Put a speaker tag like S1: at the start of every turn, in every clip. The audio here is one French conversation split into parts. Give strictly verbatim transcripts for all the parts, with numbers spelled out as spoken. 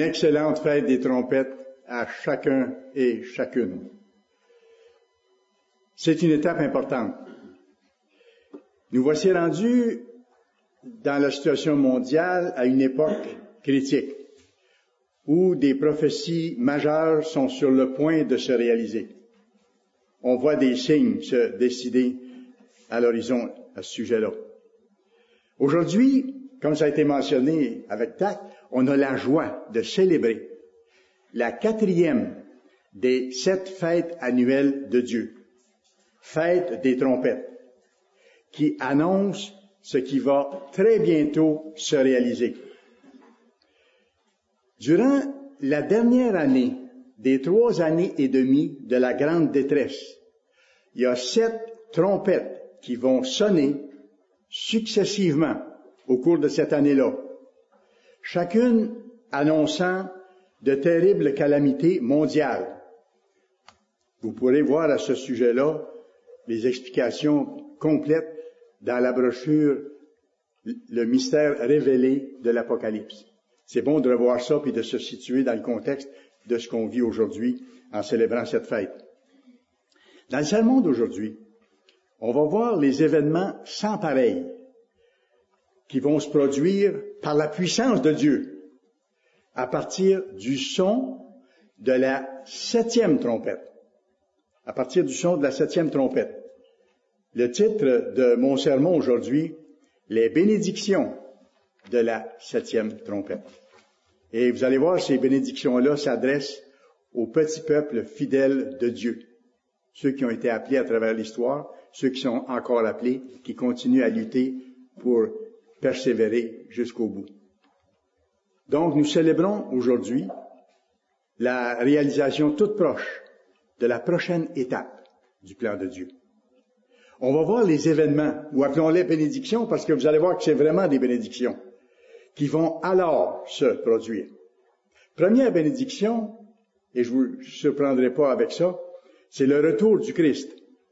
S1: excellente fête des trompettes à chacun et chacune. C'est une étape importante. Nous voici rendus dans la situation mondiale à une époque critique où des prophéties majeures sont sur le point de se réaliser. On voit des signes se décider à l'horizon à ce sujet-là. Aujourd'hui, comme ça a été mentionné avec tact, on a la joie de célébrer la quatrième des sept fêtes annuelles de Dieu, fête des trompettes, qui annonce ce qui va très bientôt se réaliser. Durant la dernière année des trois années et demie de la grande détresse, il y a sept trompettes qui vont sonner successivement au cours de cette année-là, chacune annonçant de terribles calamités mondiales. Vous pourrez voir à ce sujet-là les explications complètes dans la brochure « Le mystère révélé de l'Apocalypse ». C'est bon de revoir ça puis de se situer dans le contexte de ce qu'on vit aujourd'hui en célébrant cette fête. Dans le sermon d'aujourd'hui, on va voir les événements sans pareil qui vont se produire par la puissance de Dieu à partir du son de la septième trompette. À partir du son de la septième trompette. Le titre de mon sermon aujourd'hui, les bénédictions de la septième trompette. Et vous allez voir, ces bénédictions-là s'adressent au petit peuple fidèle de Dieu. Ceux qui ont été appelés à travers l'histoire, ceux qui sont encore appelés, qui continuent à lutter pour persévérer jusqu'au bout. Donc, nous célébrons aujourd'hui la réalisation toute proche de la prochaine étape du plan de Dieu. On va voir les événements, ou appelons-les bénédictions, parce que vous allez voir que c'est vraiment des bénédictions, qui vont alors se produire. Première bénédiction, et je ne vous surprendrai pas avec ça, c'est le retour du Christ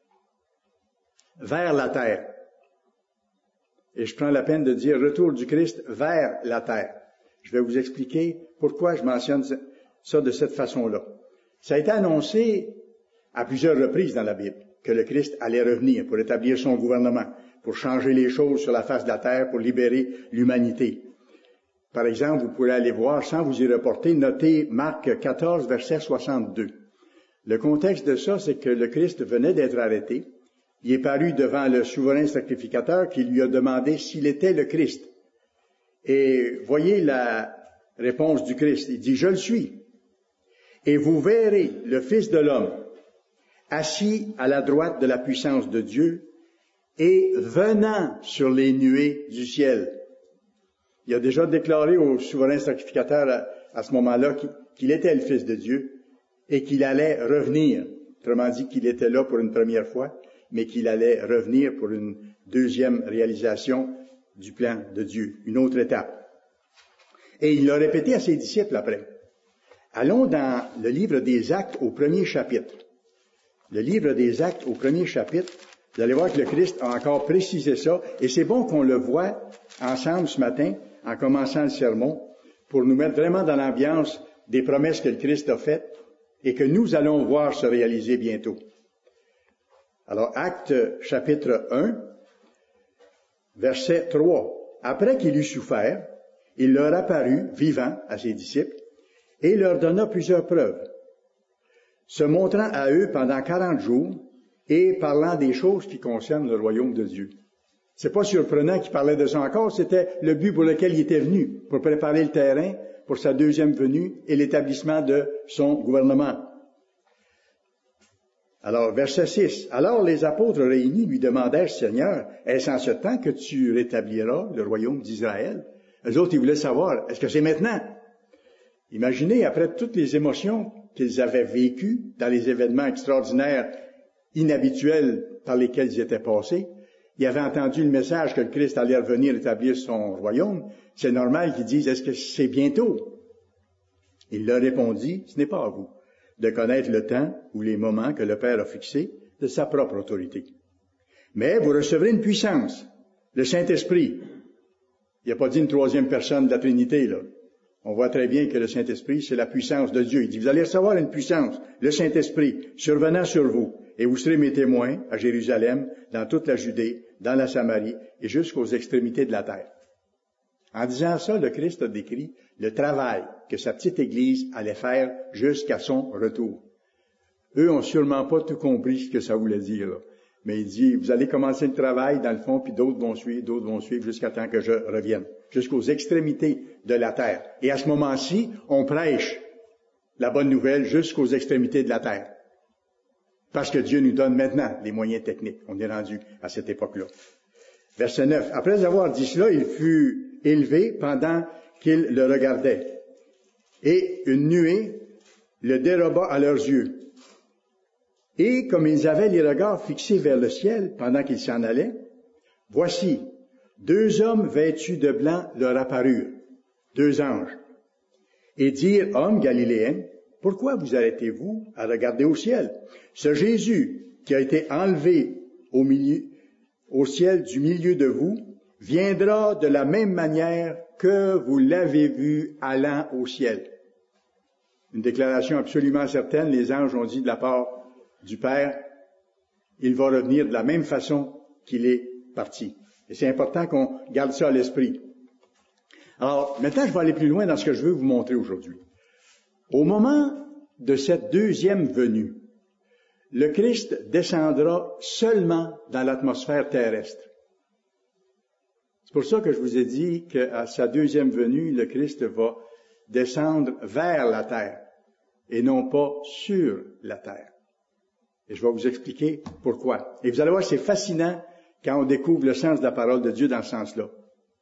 S1: vers la terre. Et je prends la peine de dire retour du Christ vers la terre. Je vais vous expliquer pourquoi je mentionne ça de cette façon-là. Ça a été annoncé à plusieurs reprises dans la Bible que le Christ allait revenir pour établir son gouvernement, pour changer les choses sur la face de la terre, pour libérer l'humanité. Par exemple, vous pourrez aller voir, sans vous y reporter, notez Marc quatorze, verset soixante-deux. Le contexte de ça, c'est que le Christ venait d'être arrêté. Il est paru devant le souverain sacrificateur qui lui a demandé s'il était le Christ. Et voyez la réponse du Christ. Il dit, « Je le suis. Et vous verrez le Fils de l'homme assis à la droite de la puissance de Dieu et venant sur les nuées du ciel. » Il a déjà déclaré au souverain sacrificateur à, à ce moment-là qu'il était le Fils de Dieu et qu'il allait revenir. Autrement dit, qu'il était là pour une première fois, mais qu'il allait revenir pour une deuxième réalisation du plan de Dieu, une autre étape. Et il l'a répété à ses disciples après. Allons dans le livre des Actes au premier chapitre. Le livre des Actes au premier chapitre, vous allez voir que le Christ a encore précisé ça, et c'est bon qu'on le voit ensemble ce matin, en commençant le sermon, pour nous mettre vraiment dans l'ambiance des promesses que le Christ a faites et que nous allons voir se réaliser bientôt. Alors, Actes chapitre un, verset trois. Après qu'il eut souffert, il leur apparut, vivant, à ses disciples, et leur donna plusieurs preuves, se montrant à eux pendant quarante jours et parlant des choses qui concernent le royaume de Dieu. C'est pas surprenant qu'il parlait de ça encore, c'était le but pour lequel il était venu, pour préparer le terrain pour sa deuxième venue et l'établissement de son gouvernement. Alors, verset six. Alors les apôtres réunis lui demandèrent, Seigneur, est-ce en ce temps que tu rétabliras le royaume d'Israël? Eux autres, ils voulaient savoir, est-ce que c'est maintenant? Imaginez, après toutes les émotions qu'ils avaient vécues dans les événements extraordinaires, inhabituels par lesquels ils étaient passés, ils avaient entendu le message que le Christ allait revenir établir son royaume. C'est normal qu'ils disent, est-ce que c'est bientôt? Il leur répondit, ce n'est pas à vous de connaître le temps ou les moments que le Père a fixés de sa propre autorité. Mais vous recevrez une puissance, le Saint-Esprit. Il n'a pas dit une troisième personne de la Trinité, là. On voit très bien que le Saint-Esprit, c'est la puissance de Dieu. Il dit, vous allez recevoir une puissance, le Saint-Esprit, survenant sur vous, et vous serez mes témoins à Jérusalem, dans toute la Judée, dans la Samarie, et jusqu'aux extrémités de la terre. En disant ça, le Christ a décrit le travail que sa petite Église allait faire jusqu'à son retour. Eux ont sûrement pas tout compris ce que ça voulait dire, là. Mais il dit, vous allez commencer le travail dans le fond, puis d'autres vont suivre, d'autres vont suivre jusqu'à temps que je revienne, jusqu'aux extrémités de la terre. Et à ce moment-ci, on prêche la bonne nouvelle jusqu'aux extrémités de la terre. Parce que Dieu nous donne maintenant les moyens techniques. On est rendu à cette époque-là. Verset neuf. Après avoir dit cela, il fut élevé pendant qu'il le regardait. Et une nuée le déroba à leurs yeux. Et comme ils avaient les regards fixés vers le ciel pendant qu'ils s'en allaient, voici, deux hommes vêtus de blanc leur apparurent, deux anges, et dirent, hommes galiléens, pourquoi vous arrêtez-vous à regarder au ciel? Ce Jésus qui a été enlevé au milieu, au ciel du milieu de vous, viendra de la même manière que vous l'avez vu allant au ciel. Une déclaration absolument certaine, les anges ont dit de la part du Père, il va revenir de la même façon qu'il est parti. Et c'est important qu'on garde ça à l'esprit. Alors, maintenant, je vais aller plus loin dans ce que je veux vous montrer aujourd'hui. Au moment de cette deuxième venue, le Christ descendra seulement dans l'atmosphère terrestre. C'est pour ça que je vous ai dit qu'à sa deuxième venue, le Christ va descendre vers la terre et non pas sur la terre. Et je vais vous expliquer pourquoi. Et vous allez voir, c'est fascinant quand on découvre le sens de la parole de Dieu dans ce sens-là.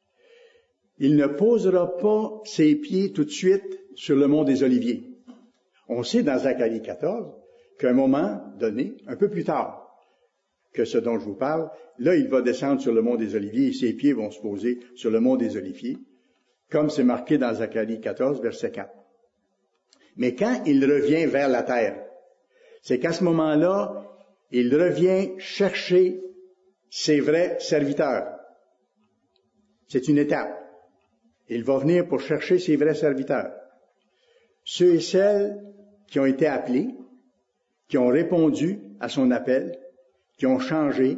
S1: Il ne posera pas ses pieds tout de suite sur le mont des Oliviers. On sait dans Zacharie quatorze qu'à un moment donné, un peu plus tard que ce dont je vous parle, là, il va descendre sur le mont des Oliviers et ses pieds vont se poser sur le mont des Oliviers, comme c'est marqué dans Zacharie quatorze, verset quatre. Mais quand il revient vers la terre, c'est qu'à ce moment-là, il revient chercher ses vrais serviteurs. C'est une étape. Il va venir pour chercher ses vrais serviteurs. Ceux et celles qui ont été appelés, qui ont répondu à son appel, qui ont changé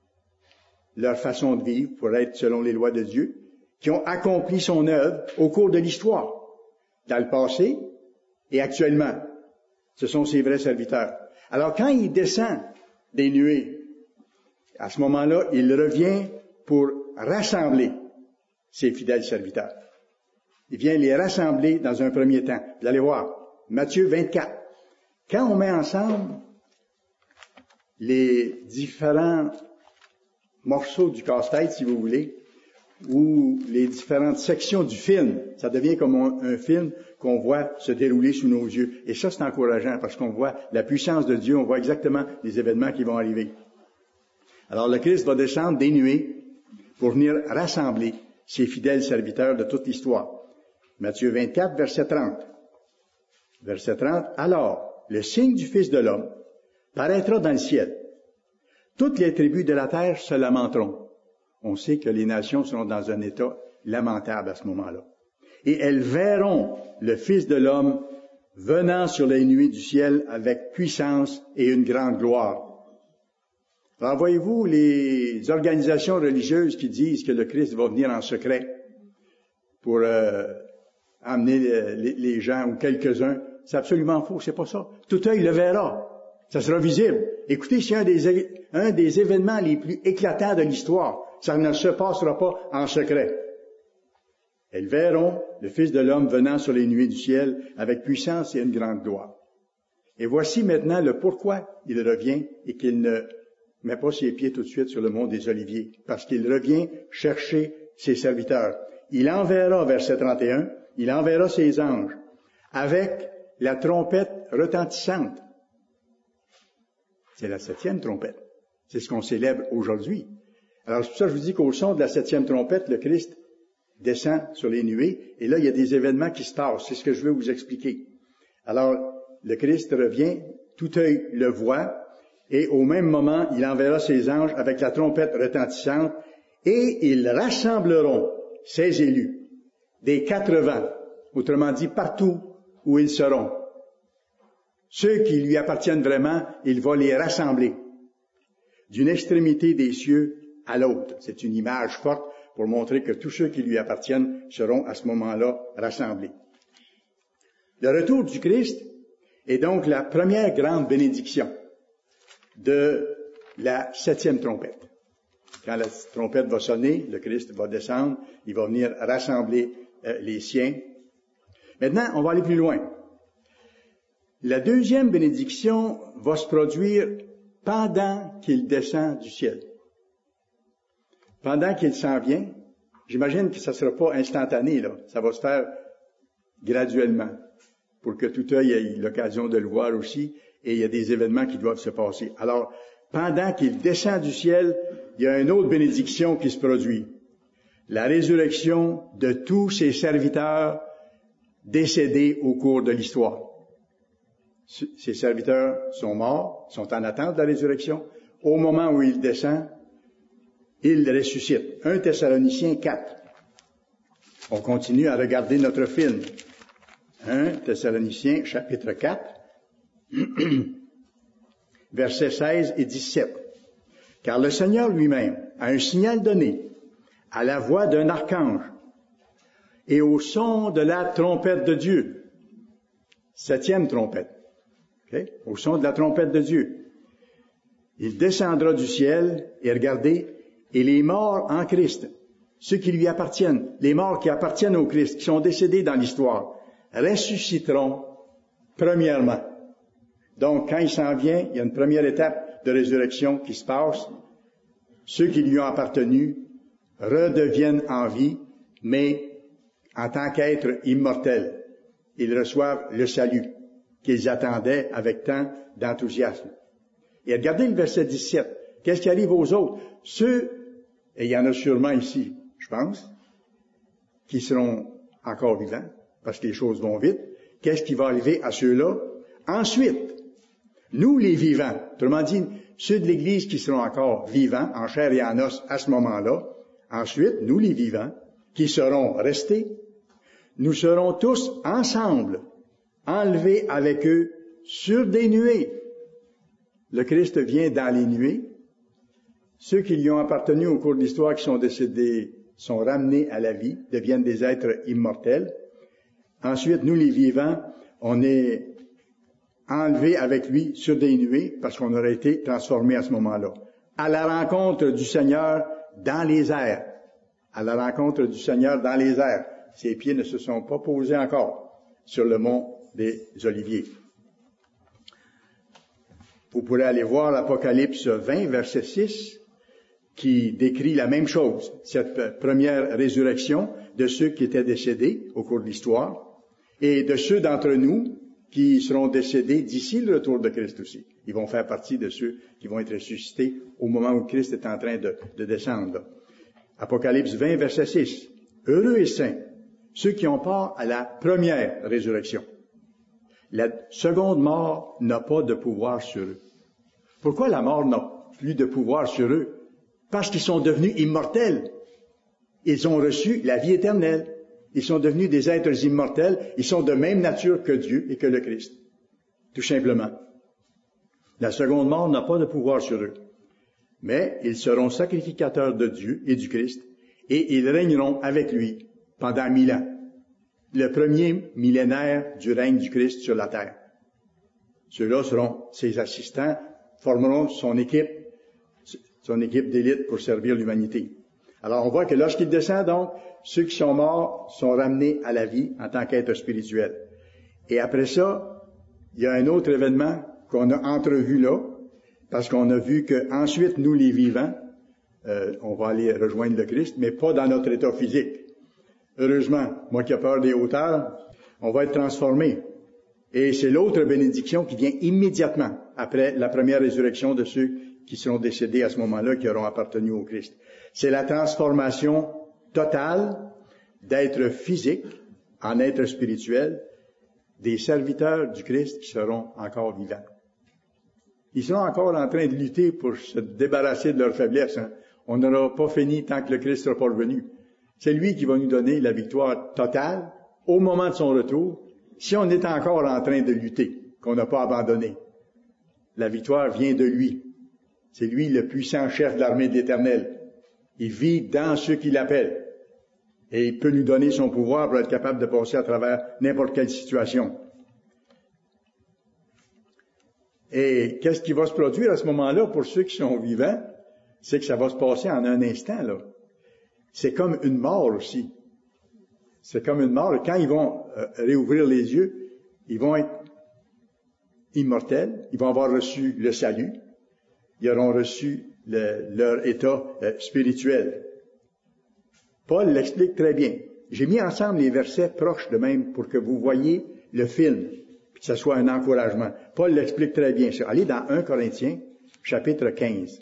S1: leur façon de vivre pour être selon les lois de Dieu, qui ont accompli son œuvre au cours de l'histoire, dans le passé et actuellement. Ce sont ses vrais serviteurs. Alors, quand il descend des nuées, à ce moment-là, il revient pour rassembler ses fidèles serviteurs. Il vient les rassembler dans un premier temps. Vous allez voir, Matthieu vingt-quatre. Quand on met ensemble les différents morceaux du casse-tête, si vous voulez, ou les différentes sections du film, ça devient comme un, un film qu'on voit se dérouler sous nos yeux. Et ça, c'est encourageant parce qu'on voit la puissance de Dieu, on voit exactement les événements qui vont arriver. Alors, le Christ va descendre des nuées pour venir rassembler ses fidèles serviteurs de toute l'histoire. Matthieu vingt-quatre, verset trente. Verset trente. Alors, le signe du Fils de l'homme paraîtra dans le ciel. Toutes les tribus de la terre se lamenteront. On sait que les nations seront dans un état lamentable à ce moment-là. Et elles verront le Fils de l'homme venant sur les nuées du ciel avec puissance et une grande gloire. Alors, voyez-vous, les organisations religieuses qui disent que le Christ va venir en secret pour euh, amener les, les gens ou quelques-uns, c'est absolument faux, c'est pas ça. Tout œil le verra. Ça sera visible. Écoutez, c'est un des, un des événements les plus éclatants de l'histoire. Ça ne se passera pas en secret. Elles verront le Fils de l'homme venant sur les nuées du ciel avec puissance et une grande gloire. Et voici maintenant le pourquoi il revient et qu'il ne met pas ses pieds tout de suite sur le mont des Oliviers. Parce qu'il revient chercher ses serviteurs. Il enverra, verset trente et un, il enverra ses anges avec la trompette retentissante. C'est la septième trompette. C'est ce qu'on célèbre aujourd'hui. Alors, c'est pour ça que je vous dis qu'au son de la septième trompette, le Christ descend sur les nuées, et là, il y a des événements qui se passent. C'est ce que je veux vous expliquer. Alors, le Christ revient, tout œil le voit, et au même moment, il enverra ses anges avec la trompette retentissante, et ils rassembleront ses élus des quatre vents autrement dit, partout où ils seront. Ceux qui lui appartiennent vraiment, il va les rassembler d'une extrémité des cieux à l'autre. C'est une image forte pour montrer que tous ceux qui lui appartiennent seront à ce moment-là rassemblés. Le retour du Christ est donc la première grande bénédiction de la septième trompette. Quand la trompette va sonner, le Christ va descendre, il va venir rassembler euh, les siens. Maintenant, on va aller plus loin. La deuxième bénédiction va se produire pendant qu'il descend du ciel. Pendant qu'il s'en vient, j'imagine que ça ne sera pas instantané, là. Ça va se faire graduellement, pour que tout œil ait l'occasion de le voir aussi, et il y a des événements qui doivent se passer. Alors, pendant qu'il descend du ciel, il y a une autre bénédiction qui se produit. La résurrection de tous ses serviteurs décédés au cours de l'histoire. Ces serviteurs sont morts, sont en attente de la résurrection. Au moment où il descend, il ressuscite. un Thessaloniciens quatre. On continue à regarder notre film. un Thessaloniciens chapitre quatre, versets seize et dix-sept. Car le Seigneur lui-même a un signal donné à la voix d'un archange et au son de la trompette de Dieu. Septième trompette. Okay? Au son de la trompette de Dieu. Il descendra du ciel, et regardez, et les morts en Christ, ceux qui lui appartiennent, les morts qui appartiennent au Christ, qui sont décédés dans l'histoire, ressusciteront premièrement. Donc, quand il s'en vient, il y a une première étape de résurrection qui se passe. Ceux qui lui ont appartenu redeviennent en vie, mais en tant qu'êtres immortels. Ils reçoivent le salut qu'ils attendaient avec tant d'enthousiasme. Et regardez le verset dix-sept. Qu'est-ce qui arrive aux autres? Ceux, et il y en a sûrement ici, je pense, qui seront encore vivants, parce que les choses vont vite. Qu'est-ce qui va arriver à ceux-là? Ensuite, nous les vivants, autrement dit, ceux de l'Église qui seront encore vivants, en chair et en os, à ce moment-là, ensuite, nous les vivants, qui seront restés, nous serons tous ensemble, enlevés avec eux sur des nuées. Le Christ vient dans les nuées. Ceux qui lui ont appartenu au cours de l'histoire, qui sont décédés, sont ramenés à la vie, deviennent des êtres immortels. Ensuite, nous les vivants, on est enlevés avec lui sur des nuées, parce qu'on aurait été transformés à ce moment-là. À la rencontre du Seigneur dans les airs. À la rencontre du Seigneur dans les airs. Ses pieds ne se sont pas posés encore sur le mont des Oliviers. Vous pourrez aller voir l'Apocalypse vingt, verset six, qui décrit la même chose, cette première résurrection de ceux qui étaient décédés au cours de l'histoire, et de ceux d'entre nous qui seront décédés d'ici le retour de Christ aussi. Ils vont faire partie de ceux qui vont être ressuscités au moment où Christ est en train de, de descendre. Apocalypse vingt, verset six. Heureux et saints, ceux qui ont part à la première résurrection. La seconde mort n'a pas de pouvoir sur eux. Pourquoi la mort n'a plus de pouvoir sur eux? Parce qu'ils sont devenus immortels. Ils ont reçu la vie éternelle. Ils sont devenus des êtres immortels. Ils sont de même nature que Dieu et que le Christ. Tout simplement. La seconde mort n'a pas de pouvoir sur eux. Mais ils seront sacrificateurs de Dieu et du Christ, et ils régneront avec lui pendant mille ans. Le premier millénaire du règne du Christ sur la terre. Ceux-là seront ses assistants, formeront son équipe, son équipe d'élite pour servir l'humanité. Alors on voit que lorsqu'il descend donc, ceux qui sont morts sont ramenés à la vie en tant qu'êtres spirituels. Et après ça, il y a un autre événement qu'on a entrevu là, parce qu'on a vu que ensuite nous les vivants, euh, on va aller rejoindre le Christ, mais pas dans notre état physique. Heureusement, moi qui ai peur des hauteurs, on va être transformés. Et c'est l'autre bénédiction qui vient immédiatement après la première résurrection de ceux qui seront décédés à ce moment-là, qui auront appartenu au Christ. C'est la transformation totale d'être physique en être spirituel des serviteurs du Christ qui seront encore vivants. Ils seront encore en train de lutter pour se débarrasser de leur faiblesse. Hein. On n'aura pas fini tant que le Christ ne sera pas revenu. C'est lui qui va nous donner la victoire totale au moment de son retour, si on est encore en train de lutter, qu'on n'a pas abandonné, la victoire vient de lui. C'est lui le puissant chef de l'armée de l'Éternel. Il vit dans ceux qui l'appellent. Et il peut nous donner son pouvoir pour être capable de passer à travers n'importe quelle situation. Et qu'est-ce qui va se produire à ce moment-là pour ceux qui sont vivants? C'est que ça va se passer en un instant, là. C'est comme une mort aussi. C'est comme une mort. Quand ils vont euh, réouvrir les yeux, ils vont être immortels. Ils vont avoir reçu le salut. Ils auront reçu le, leur état euh, spirituel. Paul l'explique très bien. J'ai mis ensemble les versets proches de même pour que vous voyiez le film, puis que ce soit un encouragement. Paul l'explique très bien. Allez dans un Corinthiens, chapitre quinze.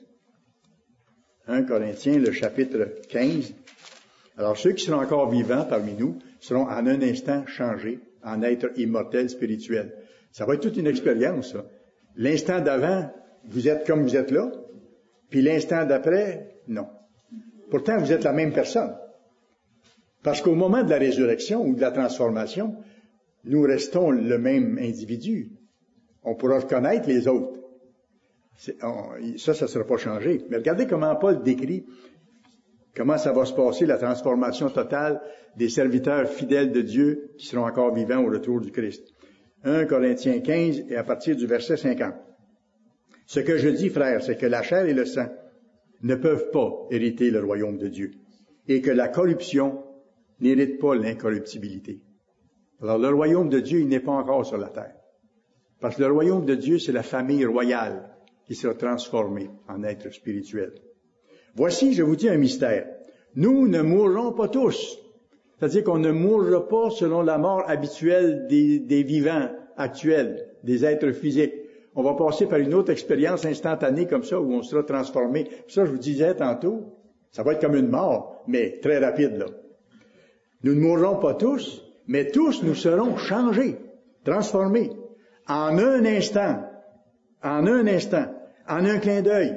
S1: un Corinthiens, le chapitre quinze. Alors, ceux qui seront encore vivants parmi nous seront en un instant changés en êtres immortels spirituels. Ça va être toute une expérience, ça. L'instant d'avant, vous êtes comme vous êtes là, puis l'instant d'après, non. Pourtant, vous êtes la même personne. Parce qu'au moment de la résurrection ou de la transformation, nous restons le même individu. On pourra reconnaître les autres. C'est, on, ça, ça ne sera pas changé. Mais regardez comment Paul décrit comment ça va se passer, la transformation totale des serviteurs fidèles de Dieu qui seront encore vivants au retour du Christ. un Corinthiens quinze et à partir du verset cinquante. Ce que je dis, frères, c'est que la chair et le sang ne peuvent pas hériter le royaume de Dieu et que la corruption n'hérite pas l'incorruptibilité. Alors, le royaume de Dieu, il n'est pas encore sur la terre. Parce que le royaume de Dieu, c'est la famille royale qui sera transformée en être spirituel. Voici, je vous dis un mystère. Nous ne mourrons pas tous. C'est-à-dire qu'on ne mourra pas selon la mort habituelle des, des vivants actuels, des êtres physiques. On va passer par une autre expérience instantanée comme ça, où on sera transformé. Ça, je vous disais tantôt, ça va être comme une mort, mais très rapide, là. Nous ne mourrons pas tous, mais tous nous serons changés, transformés, en un instant, en un instant, en un clin d'œil,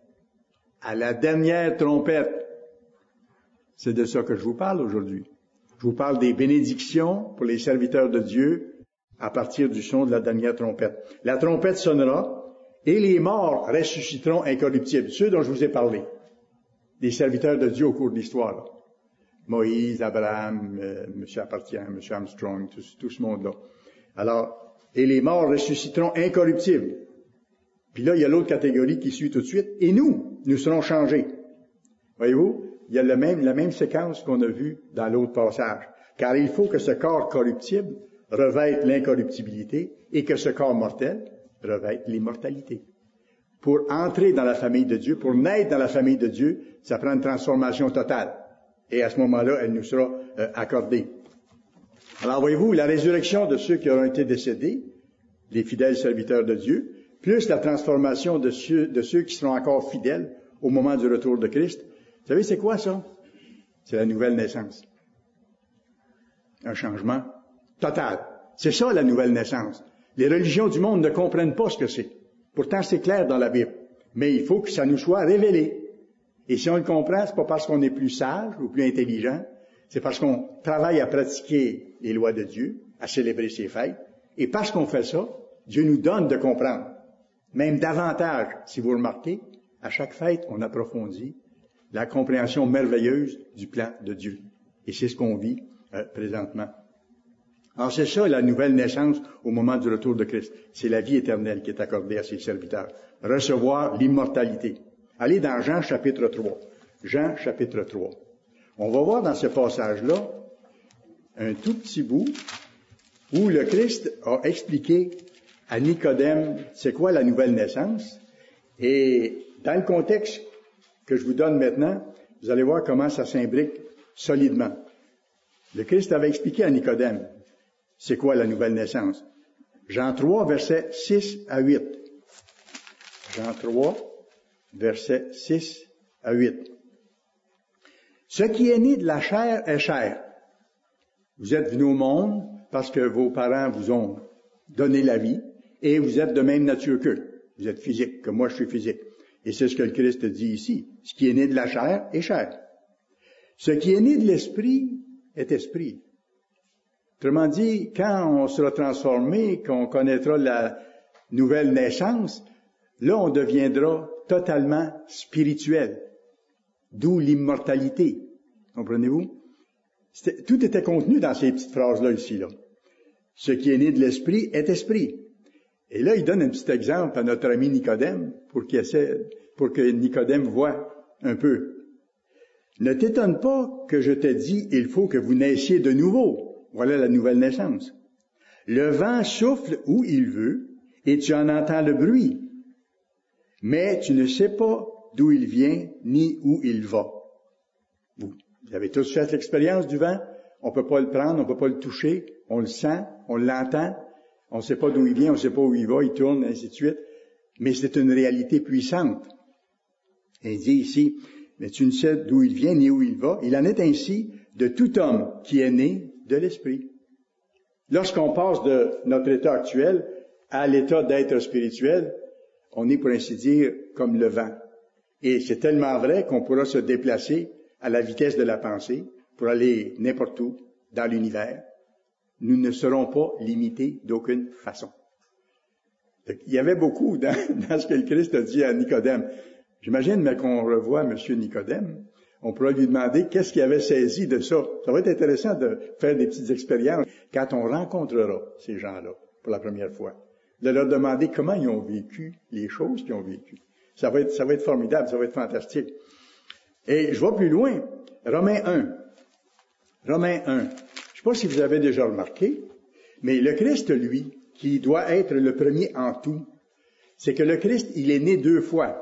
S1: à la dernière trompette. C'est de ça que je vous parle aujourd'hui. Je vous parle des bénédictions pour les serviteurs de Dieu à partir du son de la dernière trompette. La trompette sonnera et les morts ressusciteront incorruptibles, ceux dont je vous ai parlé, des serviteurs de Dieu au cours de l'histoire, là. Moïse, Abraham, euh, M. Appartient, M. Armstrong, tout, tout ce monde-là. Alors, et les morts ressusciteront incorruptibles. Puis là, il y a l'autre catégorie qui suit tout de suite. Et nous, nous serons changés. Voyez-vous, il y a le même, la même séquence qu'on a vue dans l'autre passage. Car il faut que ce corps corruptible revête l'incorruptibilité et que ce corps mortel revête l'immortalité. Pour entrer dans la famille de Dieu, pour naître dans la famille de Dieu, ça prend une transformation totale. Et à ce moment-là, elle nous sera euh, accordée. Alors, voyez-vous, la résurrection de ceux qui auront été décédés, les fidèles serviteurs de Dieu, plus la transformation de ceux, de ceux qui seront encore fidèles au moment du retour de Christ. Vous savez, c'est quoi ça? C'est la nouvelle naissance. Un changement total. C'est ça, la nouvelle naissance. Les religions du monde ne comprennent pas ce que c'est. Pourtant, c'est clair dans la Bible. Mais il faut que ça nous soit révélé. Et si on le comprend, c'est pas parce qu'on est plus sage ou plus intelligent, c'est parce qu'on travaille à pratiquer les lois de Dieu, à célébrer ses fêtes. Et parce qu'on fait ça, Dieu nous donne de comprendre. Même davantage, si vous remarquez, à chaque fête, on approfondit la compréhension merveilleuse du plan de Dieu. Et c'est ce qu'on vit euh, présentement. Alors c'est ça la nouvelle naissance au moment du retour de Christ. C'est la vie éternelle qui est accordée à ses serviteurs. Recevoir l'immortalité. Allez dans Jean chapitre trois. Jean chapitre trois. On va voir dans ce passage-là un tout petit bout où le Christ a expliqué à Nicodème c'est quoi la nouvelle naissance. Et dans le contexte que je vous donne maintenant, vous allez voir comment ça s'imbrique solidement. Le Christ avait expliqué à Nicodème c'est quoi la nouvelle naissance. Jean trois, versets six à huit. Jean trois, versets six à huit. Ce qui est né de la chair est chair. Vous êtes venus au monde parce que vos parents vous ont donné la vie et vous êtes de même nature qu'eux. Vous êtes physique, comme moi je suis physique. Et c'est ce que le Christ dit ici. Ce qui est né de la chair est chair. Ce qui est né de l'esprit est esprit. Autrement dit, quand on sera transformé, qu'on connaîtra la nouvelle naissance, là, on deviendra totalement spirituel. D'où l'immortalité. Comprenez-vous? C'était, tout était contenu dans ces petites phrases-là, ici, là. Ce qui est né de l'esprit est esprit. Et là, il donne un petit exemple à notre ami Nicodème pour qu'il essaie, pour que Nicodème voit un peu. Ne t'étonne pas que je te dis, il faut que vous naissiez de nouveau. Voilà la nouvelle naissance. Le vent souffle où il veut et tu en entends le bruit. Mais tu ne sais pas d'où il vient ni où il va. Vous, vous avez tous fait l'expérience du vent. On ne peut pas le prendre, on ne peut pas le toucher. On le sent, on l'entend. On ne sait pas d'où il vient, on ne sait pas où il va, il tourne, ainsi de suite. Mais c'est une réalité puissante. Et il dit ici, mais tu ne sais d'où il vient ni où il va. Il en est ainsi de tout homme qui est né de l'esprit. Lorsqu'on passe de notre état actuel à l'état d'être spirituel, on est, pour ainsi dire, comme le vent. Et c'est tellement vrai qu'on pourra se déplacer à la vitesse de la pensée pour aller n'importe où dans l'univers. Nous ne serons pas limités d'aucune façon. Il y avait beaucoup dans, dans ce que le Christ a dit à Nicodème. J'imagine, mais qu'on revoit M. Nicodème, on pourra lui demander qu'est-ce qu'il avait saisi de ça. Ça va être intéressant de faire des petites expériences quand on rencontrera ces gens-là pour la première fois. De leur demander comment ils ont vécu les choses qu'ils ont vécues. Ça va être, ça va être formidable, ça va être fantastique. Et je vais plus loin. Romains un. Romains un. Je ne sais pas si vous avez déjà remarqué, mais le Christ, lui, qui doit être le premier en tout, c'est que le Christ, il est né deux fois.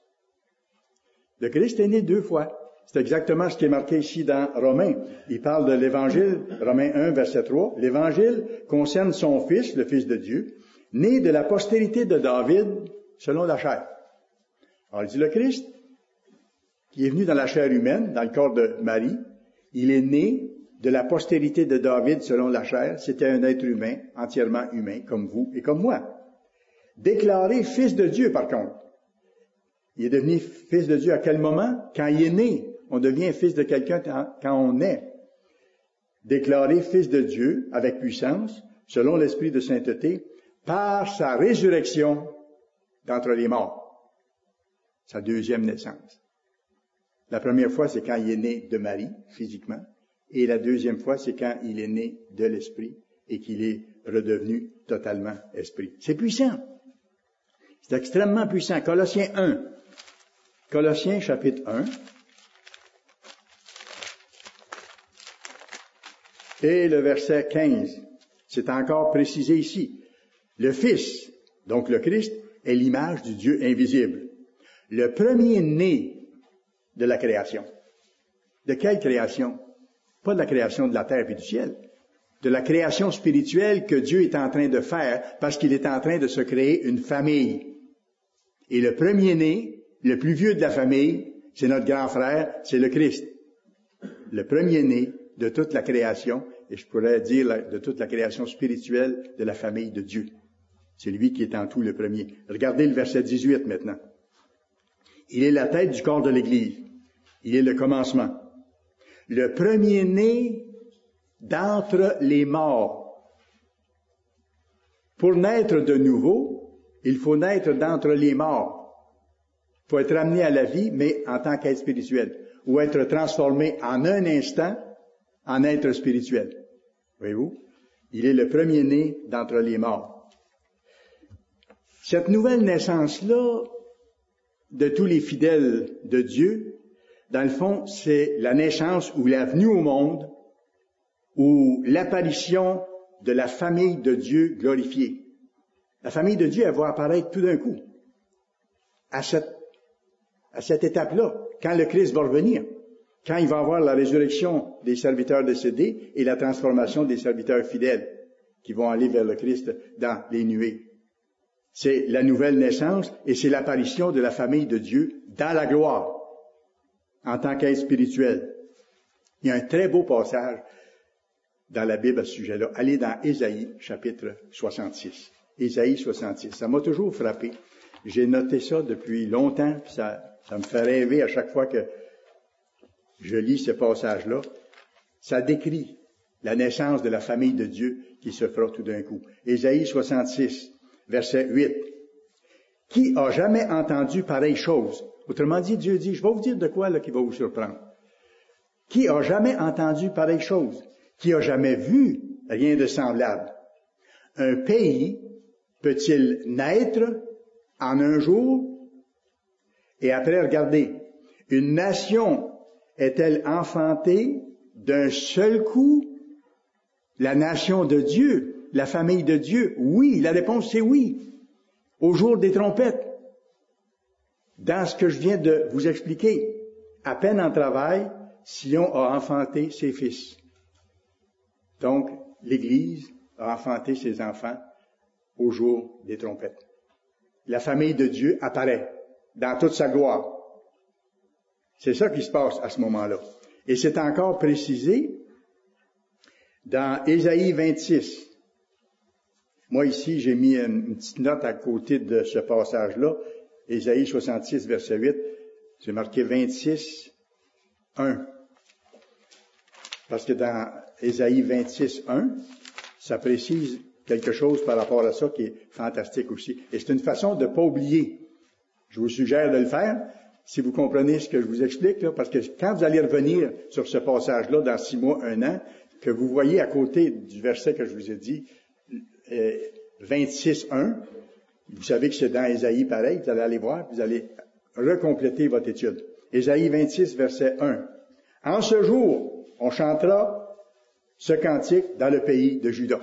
S1: Le Christ est né deux fois. C'est exactement ce qui est marqué ici dans Romains. Il parle de l'Évangile, Romains un, verset trois. L'Évangile concerne son Fils, le Fils de Dieu, né de la postérité de David, selon la chair. Alors, il dit le Christ, qui est venu dans la chair humaine, dans le corps de Marie, il est né de la postérité de David, selon la chair. C'était un être humain, entièrement humain, comme vous et comme moi. Déclaré Fils de Dieu, par contre. Il est devenu Fils de Dieu à quel moment? Quand il est né. On devient fils de quelqu'un quand on est. Déclaré Fils de Dieu avec puissance, selon l'Esprit de sainteté, par sa résurrection d'entre les morts. Sa deuxième naissance. La première fois, c'est quand il est né de Marie, physiquement. Et la deuxième fois, c'est quand il est né de l'Esprit et qu'il est redevenu totalement Esprit. C'est puissant. C'est extrêmement puissant. Colossiens un. Colossiens chapitre un. Et le verset quinze. C'est encore précisé ici. Le Fils, donc le Christ, est l'image du Dieu invisible. Le premier-né de la création. De quelle création? Pas de la création de la terre et du ciel. De la création spirituelle que Dieu est en train de faire parce qu'il est en train de se créer une famille. Et le premier-né, le plus vieux de la famille, c'est notre grand frère, c'est le Christ. Le premier-né de toute la création, et je pourrais dire de toute la création spirituelle de la famille de Dieu. C'est lui qui est en tout le premier. Regardez le verset dix-huit maintenant. Il est la tête du corps de l'Église. Il est le commencement. Le premier-né d'entre les morts. Pour naître de nouveau, il faut naître d'entre les morts. Il faut être amené à la vie, mais en tant qu'être spirituel. Ou être transformé en un instant en être spirituel. Voyez-vous? Il est le premier-né d'entre les morts. Cette nouvelle naissance-là, de tous les fidèles de Dieu, dans le fond, c'est la naissance ou la venue au monde, ou l'apparition de la famille de Dieu glorifiée. La famille de Dieu, elle va apparaître tout d'un coup, à cette, à cette étape-là, quand le Christ va revenir, quand il va avoir la résurrection des serviteurs décédés et la transformation des serviteurs fidèles qui vont aller vers le Christ dans les nuées. C'est la nouvelle naissance et c'est l'apparition de la famille de Dieu dans la gloire, en tant qu'être spirituel. Il y a un très beau passage dans la Bible à ce sujet-là. Allez dans Ésaïe, chapitre soixante-six. Ésaïe soixante-six. Ça m'a toujours frappé. J'ai noté ça depuis longtemps, puis ça, ça me fait rêver à chaque fois que je lis ce passage-là. Ça décrit la naissance de la famille de Dieu qui se fera tout d'un coup. Ésaïe soixante-six, verset huit. Qui a jamais entendu pareille chose? Autrement dit, Dieu dit, je vais vous dire de quoi là qui va vous surprendre. Qui a jamais entendu pareille chose? Qui a jamais vu rien de semblable? Un pays peut-il naître en un jour? Et après, regardez, une nation est-elle enfantée d'un seul coup? La nation de Dieu, la famille de Dieu, oui, la réponse c'est oui. Au jour des trompettes, dans ce que je viens de vous expliquer, à peine en travail, Sion a enfanté ses fils. Donc, l'Église a enfanté ses enfants au jour des trompettes. La famille de Dieu apparaît dans toute sa gloire. C'est ça qui se passe à ce moment-là. Et c'est encore précisé dans Ésaïe vingt-six. Moi, ici, j'ai mis une petite note à côté de ce passage-là. Ésaïe soixante-six, verset huit. J'ai marqué vingt-six, un. Parce que dans Ésaïe vingt-six, un, ça précise quelque chose par rapport à ça qui est fantastique aussi. Et c'est une façon de ne pas oublier. Je vous suggère de le faire, si vous comprenez ce que je vous explique, là, parce que quand vous allez revenir sur ce passage-là dans six mois, un an, que vous voyez à côté du verset que je vous ai dit, euh, vingt-six, un, vous savez que c'est dans Ésaïe pareil, vous allez aller voir, vous allez recompléter votre étude. Ésaïe vingt-six, verset un. En ce jour, on chantera ce cantique dans le pays de Juda,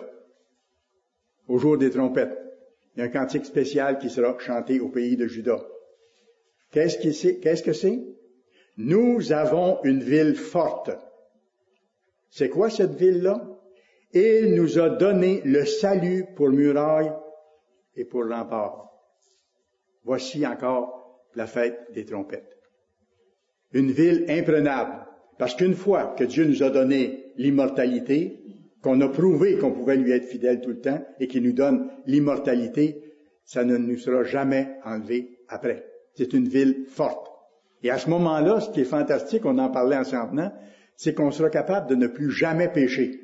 S1: au jour des trompettes. Il y a un cantique spécial qui sera chanté au pays de Juda. Qu'est-ce que c'est? Qu'est-ce que c'est? Nous avons une ville forte. C'est quoi cette ville-là? Il nous a donné le salut pour muraille et pour rempart. Voici encore la fête des trompettes. Une ville imprenable. Parce qu'une fois que Dieu nous a donné l'immortalité, qu'on a prouvé qu'on pouvait lui être fidèle tout le temps et qu'il nous donne l'immortalité, ça ne nous sera jamais enlevé après. C'est une ville forte. Et à ce moment-là, ce qui est fantastique, on en parlait ensemble, c'est qu'on sera capable de ne plus jamais pécher,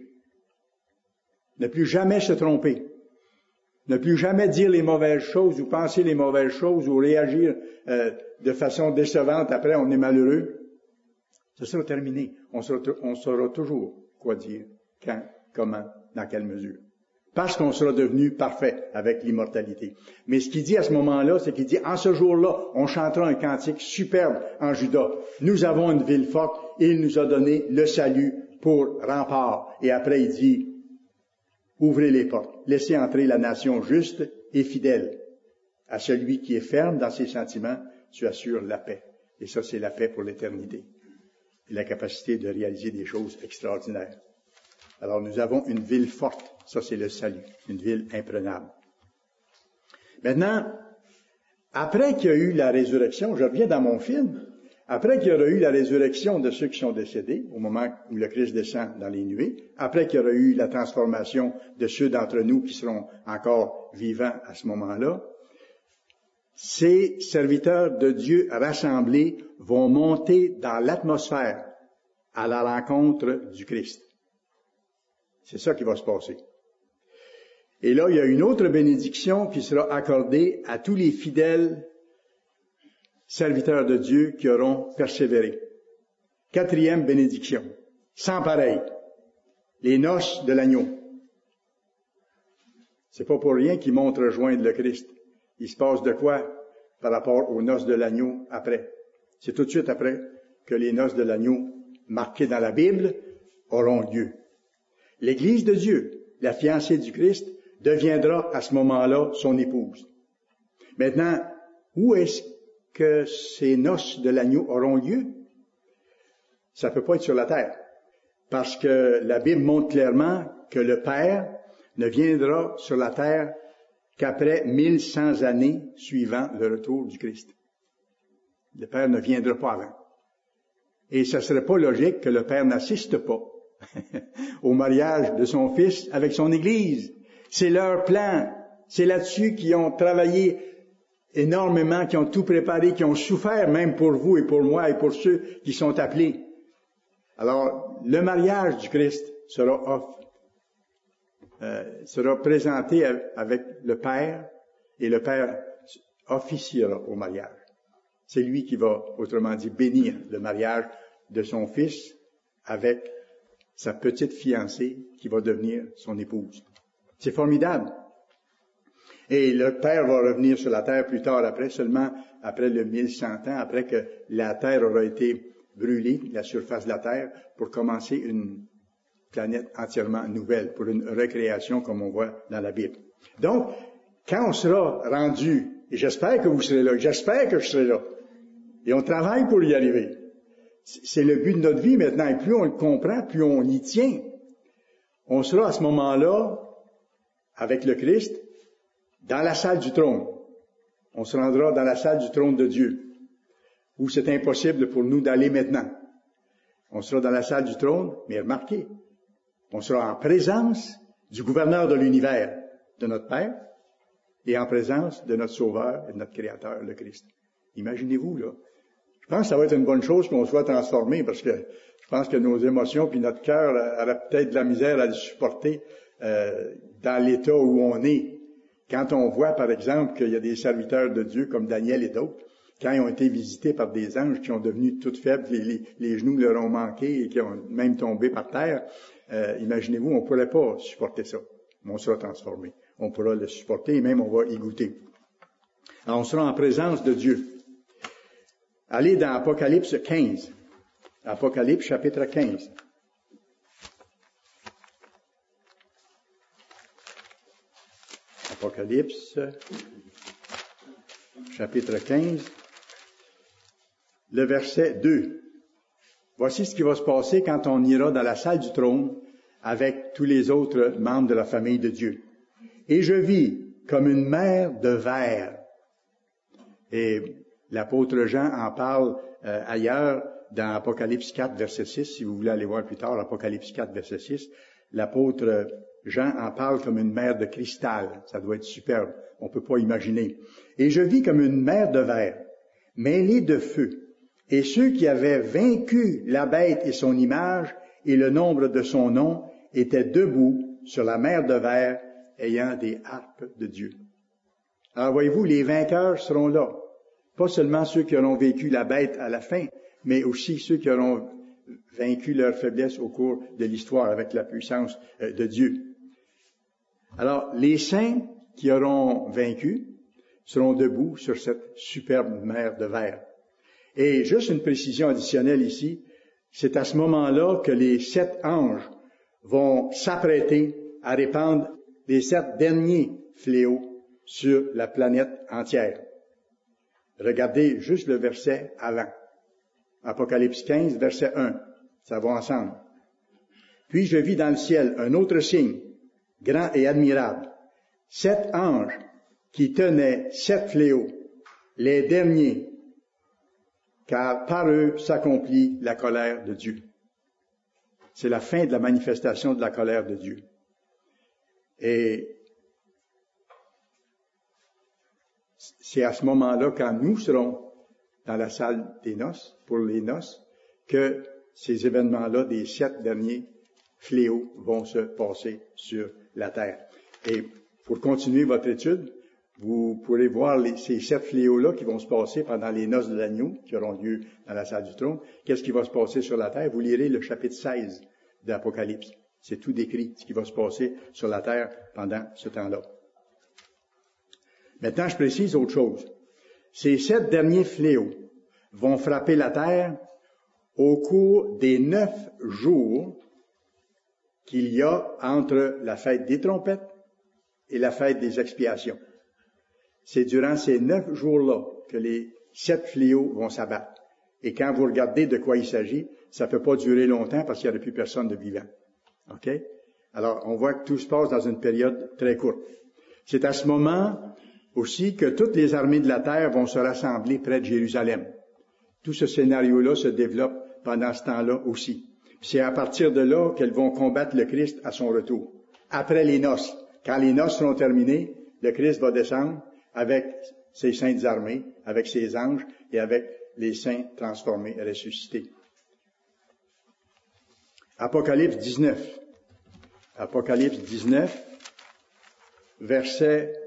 S1: ne plus jamais se tromper, ne plus jamais dire les mauvaises choses ou penser les mauvaises choses ou réagir euh, de façon décevante. Après, on est malheureux. Ce sera terminé. On saura, on saura toujours quoi dire, quand, comment, dans quelle mesure. Parce qu'on sera devenu parfait avec l'immortalité. Mais ce qu'il dit à ce moment-là, c'est qu'il dit, en ce jour-là, on chantera un cantique superbe en Juda. Nous avons une ville forte et il nous a donné le salut pour rempart. Et après, il dit, ouvrez les portes, laissez entrer la nation juste et fidèle. À celui qui est ferme dans ses sentiments, tu assures la paix. Et ça, c'est la paix pour l'éternité. Et la capacité de réaliser des choses extraordinaires. Alors, nous avons une ville forte. Ça, c'est le salut. Une ville imprenable. Maintenant, après qu'il y a eu la résurrection, je reviens dans mon film, après qu'il y aura eu la résurrection de ceux qui sont décédés, au moment où le Christ descend dans les nuées, après qu'il y aura eu la transformation de ceux d'entre nous qui seront encore vivants à ce moment-là, ces serviteurs de Dieu rassemblés vont monter dans l'atmosphère à la rencontre du Christ. C'est ça qui va se passer. Et là, il y a une autre bénédiction qui sera accordée à tous les fidèles serviteurs de Dieu qui auront persévéré. Quatrième bénédiction, sans pareil, les noces de l'agneau. C'est pas pour rien qu'ils montent rejoindre le Christ. Il se passe de quoi par rapport aux noces de l'agneau après? C'est tout de suite après que les noces de l'agneau, marquées dans la Bible, auront lieu. L'Église de Dieu, la fiancée du Christ, deviendra à ce moment-là son épouse. Maintenant, où est-ce que ces noces de l'agneau auront lieu? Ça ne peut pas être sur la terre, parce que la Bible montre clairement que le Père ne viendra sur la terre qu'après mille cent années suivant le retour du Christ. Le Père ne viendra pas avant. Et ça ne serait pas logique que le Père n'assiste pas au mariage de son Fils avec son Église. C'est leur plan. C'est là-dessus qu'ils ont travaillé énormément, qui ont tout préparé, qui ont souffert même pour vous et pour moi et pour ceux qui sont appelés. Alors, le mariage du Christ, sera off, euh, sera présenté avec le Père, et le Père officiera au mariage. C'est lui qui va, autrement dit, bénir le mariage de son fils avec sa petite fiancée qui va devenir son épouse. C'est formidable. Et le Père va revenir sur la terre plus tard après, seulement après le mille cent ans, après que la terre aura été brûlée, la surface de la terre, pour commencer une planète entièrement nouvelle, pour une recréation comme on voit dans la Bible. Donc, quand on sera rendu, et j'espère que vous serez là, j'espère que je serai là, et on travaille pour y arriver. C'est le but de notre vie maintenant, et plus on le comprend, plus on y tient. On sera à ce moment-là, avec le Christ, dans la salle du trône. On se rendra dans la salle du trône de Dieu, où c'est impossible pour nous d'aller maintenant. On sera dans la salle du trône, mais remarquez, on sera en présence du gouverneur de l'univers, de notre Père, et en présence de notre Sauveur et de notre Créateur, le Christ. Imaginez-vous, là. Je pense que ça va être une bonne chose qu'on soit transformé, parce que je pense que nos émotions puis notre cœur auraient peut-être de la misère à le supporter euh, dans l'état où on est. Quand on voit, par exemple, qu'il y a des serviteurs de Dieu comme Daniel et d'autres, quand ils ont été visités par des anges qui ont devenu toutes faibles, les, les, les genoux leur ont manqué et qui ont même tombé par terre, euh, imaginez-vous, on ne pourrait pas supporter ça. Mais on sera transformé. On pourra le supporter et même on va y goûter. Alors, on sera en présence de Dieu. Allez dans Apocalypse quinze. Apocalypse chapitre quinze. Apocalypse chapitre quinze, le verset deux. Voici ce qui va se passer quand on ira dans la salle du trône avec tous les autres membres de la famille de Dieu. Et je vis comme une mer de verre. Et l'apôtre Jean en parle euh, ailleurs dans Apocalypse quatre, verset six, si vous voulez aller voir plus tard, Apocalypse quatre, verset six. L'apôtre Jean en parle comme une mer de cristal. Ça doit être superbe. On peut pas imaginer. Et je vis comme une mer de verre, mêlée de feu. Et ceux qui avaient vaincu la bête et son image et le nombre de son nom étaient debout sur la mer de verre, ayant des harpes de Dieu. Alors voyez-vous, les vainqueurs seront là. Pas seulement ceux qui auront vécu la bête à la fin, mais aussi ceux qui auront vaincu leur faiblesse au cours de l'histoire avec la puissance de Dieu. Alors, les saints qui auront vaincu seront debout sur cette superbe mer de verre. Et juste une précision additionnelle ici, c'est à ce moment-là que les sept anges vont s'apprêter à répandre les sept derniers fléaux sur la planète entière. Regardez juste le verset avant. Apocalypse quinze, verset un. Ça va ensemble. Puis je vis dans le ciel un autre signe, grand et admirable. Sept anges qui tenaient sept fléaux, les derniers, car par eux s'accomplit la colère de Dieu. C'est la fin de la manifestation de la colère de Dieu. Et c'est à ce moment-là, quand nous serons dans la salle des noces, pour les noces, que ces événements-là, des sept derniers fléaux, vont se passer sur la terre. Et pour continuer votre étude, vous pourrez voir les, ces sept fléaux-là qui vont se passer pendant les noces de l'agneau, qui auront lieu dans la salle du trône. Qu'est-ce qui va se passer sur la terre? Vous lirez le chapitre seize d'Apocalypse. C'est tout décrit, ce qui va se passer sur la terre pendant ce temps-là. Maintenant, je précise autre chose. Ces sept derniers fléaux vont frapper la terre au cours des neuf jours qu'il y a entre la fête des trompettes et la fête des expiations. C'est durant ces neuf jours-là que les sept fléaux vont s'abattre. Et quand vous regardez de quoi il s'agit, ça ne peut pas durer longtemps parce qu'il n'y aurait plus personne de vivant. OK? Alors, on voit que tout se passe dans une période très courte. C'est à ce moment aussi que toutes les armées de la terre vont se rassembler près de Jérusalem. Tout ce scénario-là se développe pendant ce temps-là aussi. C'est à partir de là qu'elles vont combattre le Christ à son retour. Après les noces. Quand les noces seront terminées, le Christ va descendre avec ses saintes armées, avec ses anges et avec les saints transformés et ressuscités. Apocalypse dix-neuf. Apocalypse dix-neuf, versets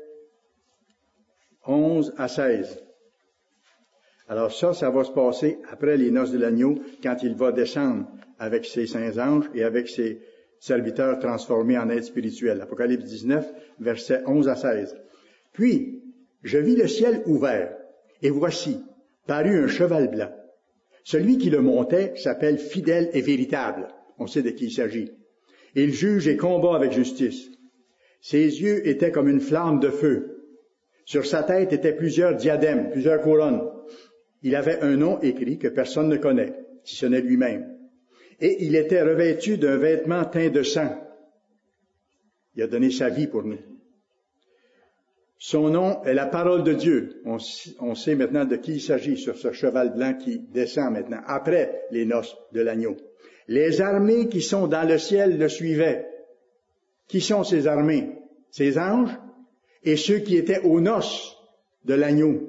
S1: onze à seize. Alors ça, ça va se passer après les noces de l'agneau, quand il va descendre avec ses saints anges et avec ses serviteurs transformés en êtres spirituels. Apocalypse dix-neuf, versets onze à seize. Puis, je vis le ciel ouvert, et voici, parut un cheval blanc. Celui qui le montait s'appelle fidèle et véritable. On sait de qui il s'agit. Il juge et combat avec justice. Ses yeux étaient comme une flamme de feu. Sur sa tête étaient plusieurs diadèmes, plusieurs couronnes. Il avait un nom écrit que personne ne connaît, si ce n'est lui-même. Et il était revêtu d'un vêtement teint de sang. Il a donné sa vie pour nous. Son nom est la parole de Dieu. On, on sait maintenant de qui il s'agit sur ce cheval blanc qui descend maintenant, après les noces de l'agneau. Les armées qui sont dans le ciel le suivaient. Qui sont ces armées? Ces anges et ceux qui étaient aux noces de l'agneau.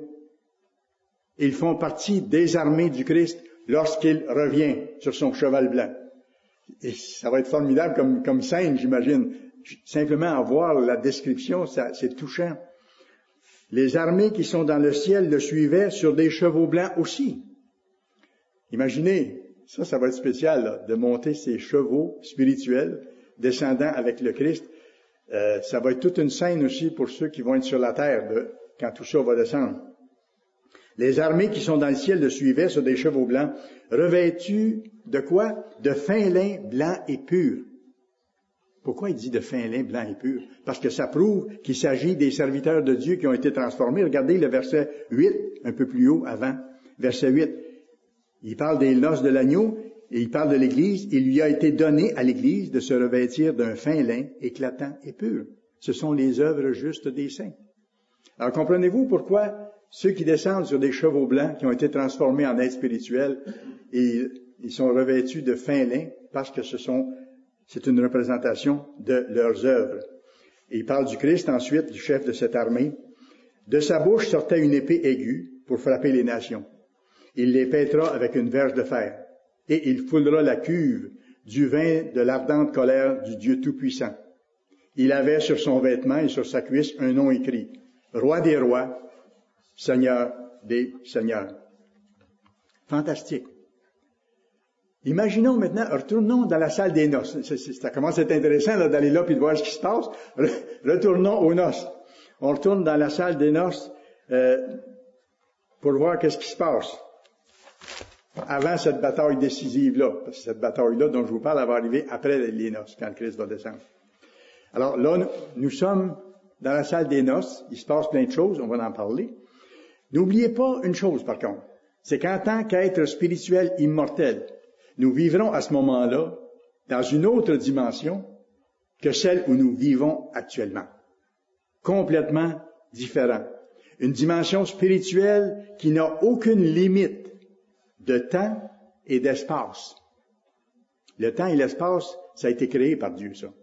S1: Ils font partie des armées du Christ lorsqu'il revient sur son cheval blanc. Et ça va être formidable comme, comme scène, j'imagine. Simplement à voir la description, ça, c'est touchant. Les armées qui sont dans le ciel le suivaient sur des chevaux blancs aussi. Imaginez, ça, ça va être spécial, là, de monter ces chevaux spirituels descendant avec le Christ. Euh, ça va être toute une scène aussi pour ceux qui vont être sur la terre de, quand tout ça va descendre. Les armées qui sont dans le ciel le suivaient sur des chevaux blancs, revêtus de quoi? De fin lin blanc et pur. Pourquoi il dit de fin lin blanc et pur? Parce que ça prouve qu'il s'agit des serviteurs de Dieu qui ont été transformés. Regardez le verset huit, un peu plus haut avant. Verset huit. Il parle des noces de l'agneau et il parle de l'Église. Il lui a été donné à l'Église de se revêtir d'un fin lin éclatant et pur. Ce sont les œuvres justes des saints. Alors comprenez-vous pourquoi ceux qui descendent sur des chevaux blancs qui ont été transformés en êtres spirituels, et ils sont revêtus de fin lin parce que ce sont, c'est une représentation de leurs œuvres. Et il parle du Christ ensuite, du chef de cette armée. De sa bouche sortait une épée aiguë pour frapper les nations. Il les paîtra avec une verge de fer, et il foulera la cuve du vin de l'ardente colère du Dieu Tout-Puissant. Il avait sur son vêtement et sur sa cuisse un nom écrit, Roi des rois, Seigneur des seigneurs. Fantastique. Imaginons maintenant, retournons dans la salle des noces. C'est, c'est, ça commence à être intéressant là, d'aller là et de voir ce qui se passe. Retournons aux noces. On retourne dans la salle des noces euh, pour voir qu'est-ce qui se passe avant cette bataille décisive-là. Parce que cette bataille-là dont je vous parle, elle va arriver après les noces, quand le Christ va descendre. Alors là, nous, nous sommes dans la salle des noces. Il se passe plein de choses, on va en parler. N'oubliez pas une chose, par contre. C'est qu'en tant qu'être spirituel immortel, nous vivrons à ce moment-là dans une autre dimension que celle où nous vivons actuellement. Complètement différent. Une dimension spirituelle qui n'a aucune limite de temps et d'espace. Le temps et l'espace, ça a été créé par Dieu, ça.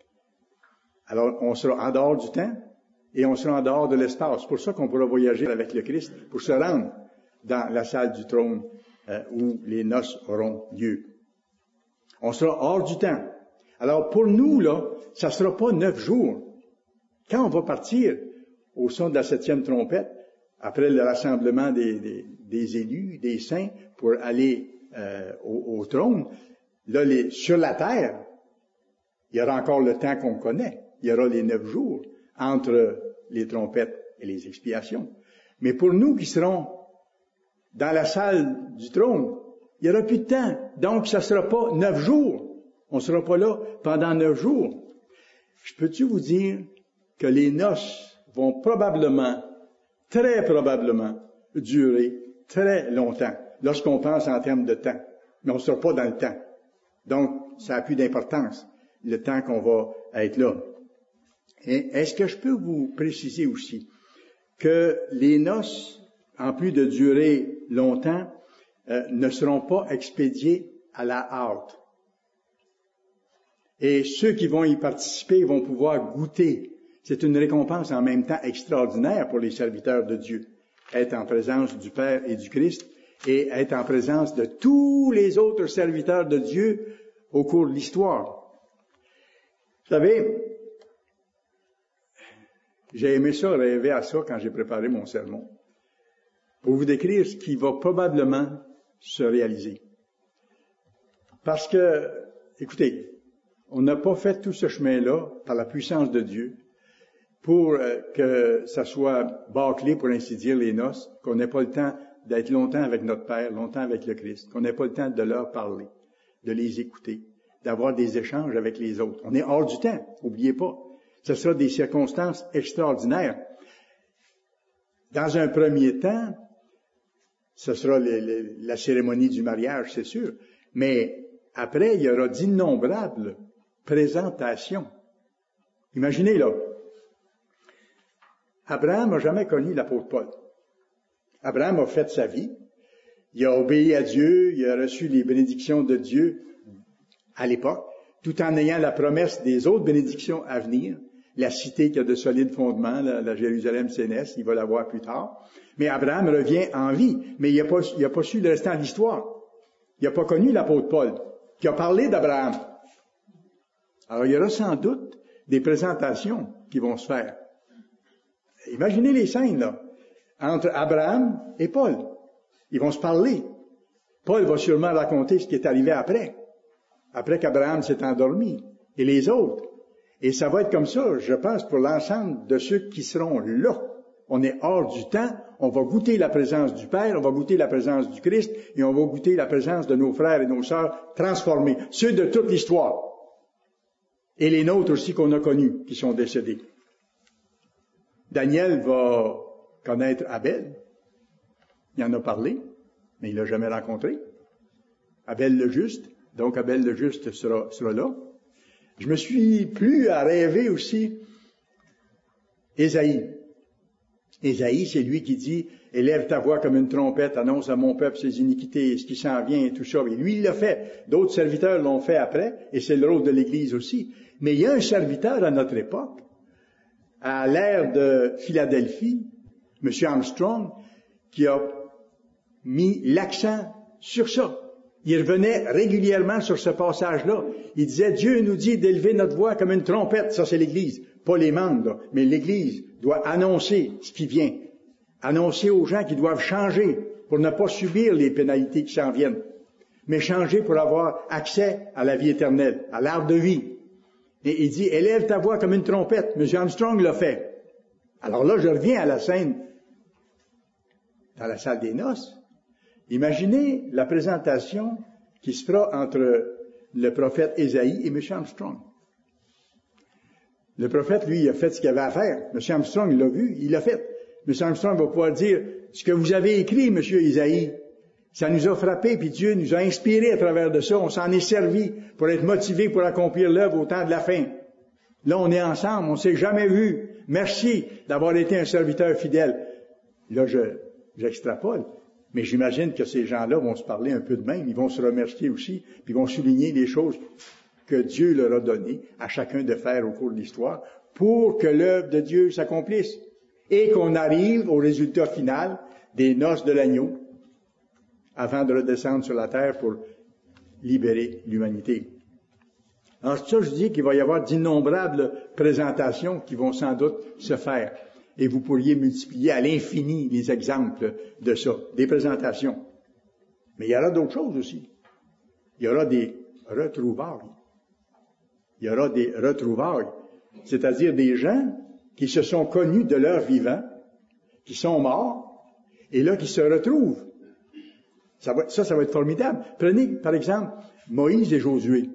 S1: Alors, on sera en dehors du temps et on sera en dehors de l'espace. C'est pour ça qu'on pourra voyager avec le Christ pour se rendre dans la salle du trône euh, où les noces auront lieu. On sera hors du temps. Alors, pour nous, là, ça sera pas neuf jours. Quand on va partir au son de la septième trompette, après le rassemblement des, des, des élus, des saints, pour aller euh, au, au trône, là, les, sur la terre, il y aura encore le temps qu'on connaît. Il y aura les neuf jours entre les trompettes et les expiations. Mais pour nous qui serons dans la salle du trône, il n'y aura plus de temps. Donc, ça ne sera pas neuf jours. On ne sera pas là pendant neuf jours. Je peux-tu vous dire que les noces vont probablement, très probablement, durer très longtemps, lorsqu'on pense en termes de temps. Mais on ne sera pas dans le temps. Donc, ça n'a plus d'importance, le temps qu'on va être là. Et est-ce que je peux vous préciser aussi que les noces, en plus de durer longtemps, euh, ne seront pas expédiées à la hâte. Et ceux qui vont y participer vont pouvoir goûter. C'est une récompense en même temps extraordinaire pour les serviteurs de Dieu. Être en présence du Père et du Christ et être en présence de tous les autres serviteurs de Dieu au cours de l'histoire. Vous savez, j'ai aimé ça, rêver à ça quand j'ai préparé mon sermon, pour vous décrire ce qui va probablement se réaliser. Parce que, écoutez, on n'a pas fait tout ce chemin-là par la puissance de Dieu pour euh, que ça soit bâclé, pour ainsi dire, les noces, qu'on n'ait pas le temps d'être longtemps avec notre Père, longtemps avec le Christ, qu'on n'ait pas le temps de leur parler, de les écouter, d'avoir des échanges avec les autres. On est hors du temps, n'oubliez pas. Ce sera des circonstances extraordinaires. Dans un premier temps, ce sera le, le, la cérémonie du mariage, c'est sûr, mais après, il y aura d'innombrables présentations. Imaginez, là, Abraham n'a jamais connu l'apôtre Paul. Abraham a fait sa vie, il a obéi à Dieu, il a reçu les bénédictions de Dieu à l'époque, tout en ayant la promesse des autres bénédictions à venir, la cité qui a de solides fondements, la, la Jérusalem céleste, il va la voir plus tard. Mais Abraham revient en vie, mais il n'a pas, il a pas su le restant de l'histoire. Il n'a pas connu l'apôtre Paul, qui a parlé d'Abraham. Alors, il y aura sans doute des présentations qui vont se faire. Imaginez les scènes, là, entre Abraham et Paul. Ils vont se parler. Paul va sûrement raconter ce qui est arrivé après, après qu'Abraham s'est endormi, et les autres. Et ça va être comme ça, je pense, pour l'ensemble de ceux qui seront là. On est hors du temps, on va goûter la présence du Père, on va goûter la présence du Christ, et on va goûter la présence de nos frères et nos sœurs transformés, ceux de toute l'histoire. Et les nôtres aussi qu'on a connus, qui sont décédés. Daniel va connaître Abel. Il en a parlé, mais il l'a jamais rencontré. Abel le juste, donc Abel le juste sera, sera là. Je me suis plu à rêver aussi Ésaïe. Ésaïe, c'est lui qui dit « Élève ta voix comme une trompette, annonce à mon peuple ses iniquités, ce qui s'en vient et tout ça. » Et lui, il l'a fait. D'autres serviteurs l'ont fait après, et c'est le rôle de l'Église aussi. Mais il y a un serviteur à notre époque, à l'ère de Philadelphie, M. Armstrong, qui a mis l'accent sur ça. Il revenait régulièrement sur ce passage-là. Il disait, Dieu nous dit d'élever notre voix comme une trompette. Ça, c'est l'Église. Pas les membres, là. Mais l'Église doit annoncer ce qui vient. Annoncer aux gens qui doivent changer pour ne pas subir les pénalités qui s'en viennent. Mais changer pour avoir accès à la vie éternelle, à l'arbre de vie. Et il dit, élève ta voix comme une trompette. M. Armstrong l'a fait. Alors là, je reviens à la scène dans la salle des noces. Imaginez la présentation qui se fera entre le prophète Ésaïe et M. Armstrong. Le prophète, lui, il a fait ce qu'il avait à faire. M. Armstrong, il l'a vu, il l'a fait. M. Armstrong va pouvoir dire, ce que vous avez écrit, M. Ésaïe, ça nous a frappé, puis Dieu nous a inspiré à travers de ça. On s'en est servi pour être motivé pour accomplir l'œuvre au temps de la fin. Là, on est ensemble, on s'est jamais vu. Merci d'avoir été un serviteur fidèle. Là, je, j'extrapole. Mais j'imagine que ces gens-là vont se parler un peu de même. Ils vont se remercier aussi, puis ils vont souligner les choses que Dieu leur a données à chacun de faire au cours de l'histoire pour que l'œuvre de Dieu s'accomplisse et qu'on arrive au résultat final des noces de l'agneau avant de redescendre sur la terre pour libérer l'humanité. Alors, c'est ça, je dis qu'il va y avoir d'innombrables présentations qui vont sans doute se faire. Et vous pourriez multiplier à l'infini les exemples de ça, des présentations. Mais il y aura d'autres choses aussi. Il y aura des retrouvailles. Il y aura des retrouvailles, c'est-à-dire des gens qui se sont connus de leur vivant, qui sont morts, et là qui se retrouvent. Ça, va, ça, ça va être formidable. Prenez, par exemple, Moïse et Josué.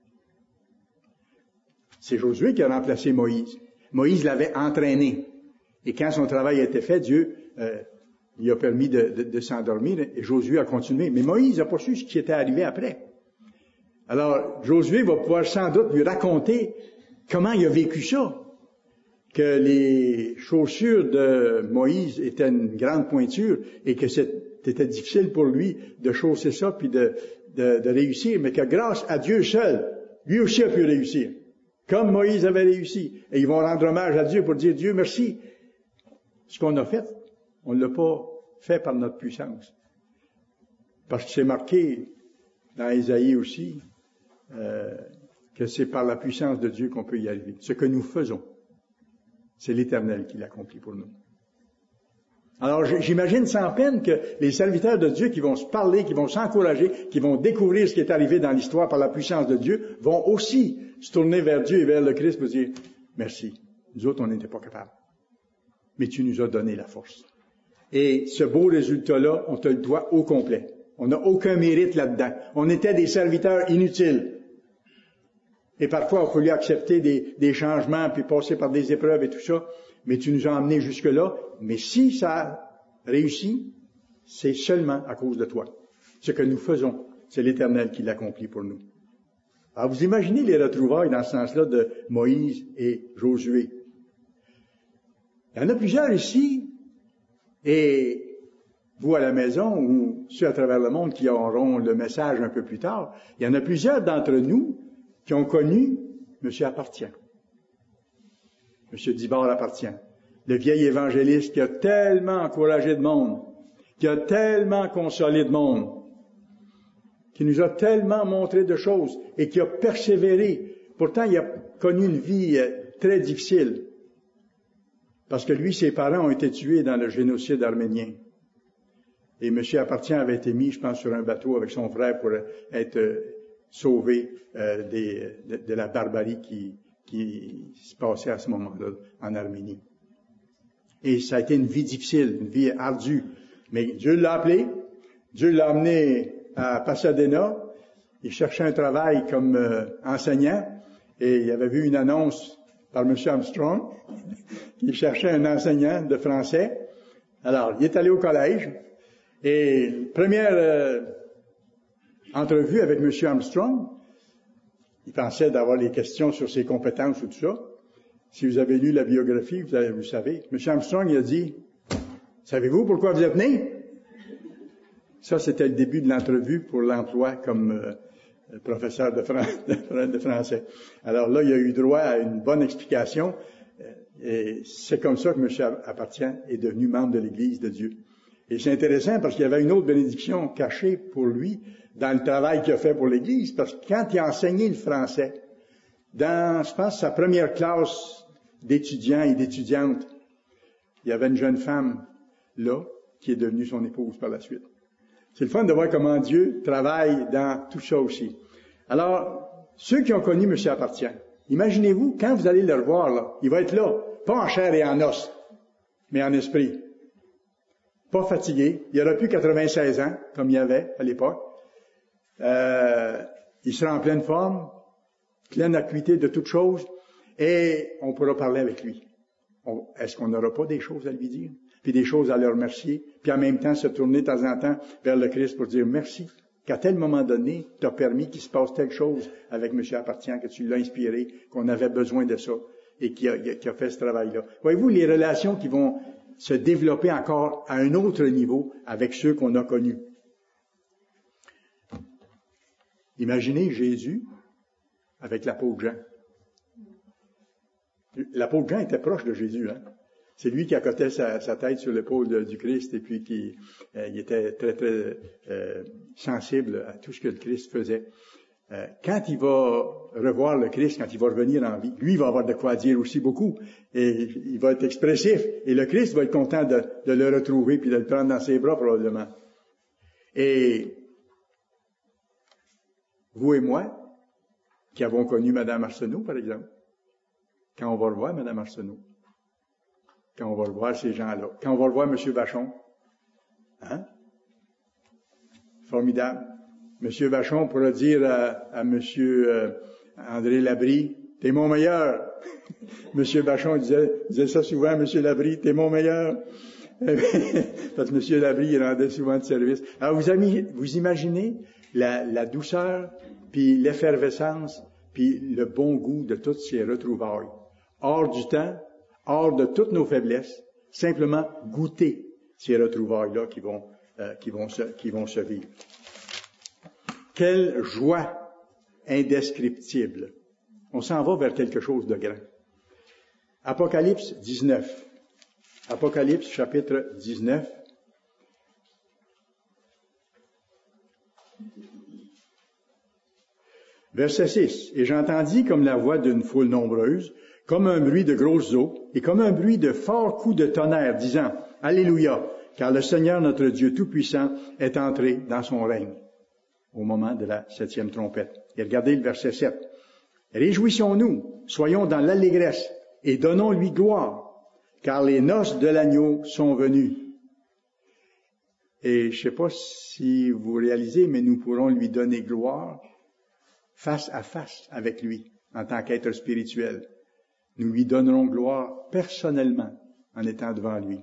S1: C'est Josué qui a remplacé Moïse. Moïse l'avait entraîné. Et quand son travail a été fait, Dieu euh, lui a permis de, de, de s'endormir et Josué a continué. Mais Moïse n'a pas su ce qui était arrivé après. Alors, Josué va pouvoir sans doute lui raconter comment il a vécu ça. Que les chaussures de Moïse étaient une grande pointure et que c'était difficile pour lui de chausser ça puis de, de, de réussir, mais que grâce à Dieu seul, lui aussi a pu réussir. Comme Moïse avait réussi. Et ils vont rendre hommage à Dieu pour dire, Dieu, merci. Ce qu'on a fait, on ne l'a pas fait par notre puissance. Parce que c'est marqué dans Ésaïe aussi, euh, que c'est par la puissance de Dieu qu'on peut y arriver. Ce que nous faisons, c'est l'Éternel qui l'accomplit pour nous. Alors, j'imagine sans peine que les serviteurs de Dieu qui vont se parler, qui vont s'encourager, qui vont découvrir ce qui est arrivé dans l'histoire par la puissance de Dieu, vont aussi se tourner vers Dieu et vers le Christ pour dire, merci, nous autres, on n'était pas capables. Mais tu nous as donné la force. Et ce beau résultat-là, on te le doit au complet. On n'a aucun mérite là-dedans. On était des serviteurs inutiles. Et parfois, il a fallu accepter des, des changements, puis passer par des épreuves et tout ça. Mais tu nous as emmenés jusque-là. Mais si ça a réussi, c'est seulement à cause de toi. Ce que nous faisons, c'est l'Éternel qui l'accomplit pour nous. Alors, vous imaginez les retrouvailles dans ce sens-là de Moïse et Josué. Il y en a plusieurs ici, et vous à la maison, ou ceux à travers le monde qui auront le message un peu plus tard, il y en a plusieurs d'entre nous qui ont connu M. Appartient. M. Dibord Appartient. Le vieil évangéliste qui a tellement encouragé de monde, qui a tellement consolé de monde, qui nous a tellement montré de choses et qui a persévéré. Pourtant, il a connu une vie très difficile. Parce que lui, ses parents ont été tués dans le génocide arménien. Et M. Appartient avait été mis, je pense, sur un bateau avec son frère pour être sauvé euh, des, de, de la barbarie qui, qui se passait à ce moment-là en Arménie. Et ça a été une vie difficile, une vie ardue. Mais Dieu l'a appelé, Dieu l'a amené à Pasadena. Il cherchait un travail comme euh, enseignant et il avait vu une annonce par M. Armstrong qui cherchait un enseignant de français. Alors, il est allé au collège et première euh, entrevue avec M. Armstrong, il pensait d'avoir les questions sur ses compétences ou tout ça. Si vous avez lu la biographie, vous, avez, vous savez. M. Armstrong, il a dit, « Savez-vous pourquoi vous êtes né? » Ça, c'était le début de l'entrevue pour l'emploi comme euh, professeur de, fran- de français. Alors là, il a eu droit à une bonne explication. Et c'est comme ça que M. Appartient est devenu membre de l'Église de Dieu. Et c'est intéressant parce qu'il y avait une autre bénédiction cachée pour lui dans le travail qu'il a fait pour l'Église, parce que quand il a enseigné le français, dans, je pense, sa première classe d'étudiants et d'étudiantes, il y avait une jeune femme là qui est devenue son épouse par la suite. C'est le fun de voir comment Dieu travaille dans tout ça aussi. Alors, ceux qui ont connu M. Appartient, imaginez-vous, quand vous allez le revoir, là, il va être là, pas en chair et en os, mais en esprit. Pas fatigué. Il n'aura plus quatre-vingt-seize ans, comme il y avait à l'époque. Euh, il sera en pleine forme, pleine acuité de toutes choses, et on pourra parler avec lui. On, est-ce qu'on n'aura pas des choses à lui dire? Puis des choses à le remercier, puis en même temps se tourner de temps en temps vers le Christ pour dire merci, qu'à tel moment donné, tu as permis qu'il se passe telle chose avec M. Appartient, que tu l'as inspiré, qu'on avait besoin de ça, et qui a, qui a fait ce travail-là. Voyez-vous, les relations qui vont se développer encore à un autre niveau avec ceux qu'on a connus. Imaginez Jésus avec l'apôtre Jean. L'apôtre Jean était proche de Jésus, hein. C'est lui qui accotait sa, sa tête sur l'épaule de, du Christ et puis qui euh, il était très, très euh, sensible à tout ce que le Christ faisait. Euh, quand il va revoir le Christ, quand il va revenir en vie, lui, il va avoir de quoi dire aussi beaucoup. Et il va être expressif. Et le Christ va être content de, de le retrouver puis de le prendre dans ses bras probablement. Et vous et moi, qui avons connu Mme Arsenault, par exemple, quand on va revoir Mme Arsenault, quand on va revoir ces gens-là, quand on va revoir M. Vachon, hein? Formidable. M. Vachon pourra dire à, à M. Euh, André Labrie, « T'es mon meilleur. » M. Vachon disait, disait ça souvent, « M. Labrie, t'es mon meilleur. » Parce que M. Labrie, il rendait souvent de service. Alors, vous, ami, vous imaginez la, la douceur, puis l'effervescence, puis le bon goût de toutes ces retrouvailles. Hors du temps, hors de toutes nos faiblesses, simplement goûter ces retrouvailles-là qui vont, euh, qui vont se, qui vont se vivre. Quelle joie indescriptible. On s'en va vers quelque chose de grand. Apocalypse dix-neuf. Apocalypse chapitre dix-neuf. Verset six. Et j'entendis comme la voix d'une foule nombreuse, comme un bruit de grosses eaux, et comme un bruit de forts coups de tonnerre, disant, Alléluia, car le Seigneur notre Dieu Tout-Puissant est entré dans son règne. Au moment de la septième trompette. Et regardez le verset sept. Réjouissons-nous, soyons dans l'allégresse, et donnons-lui gloire, car les noces de l'agneau sont venues. Et je ne sais pas si vous réalisez, mais nous pourrons lui donner gloire face à face avec lui, en tant qu'être spirituel. Nous lui donnerons gloire personnellement, en étant devant lui.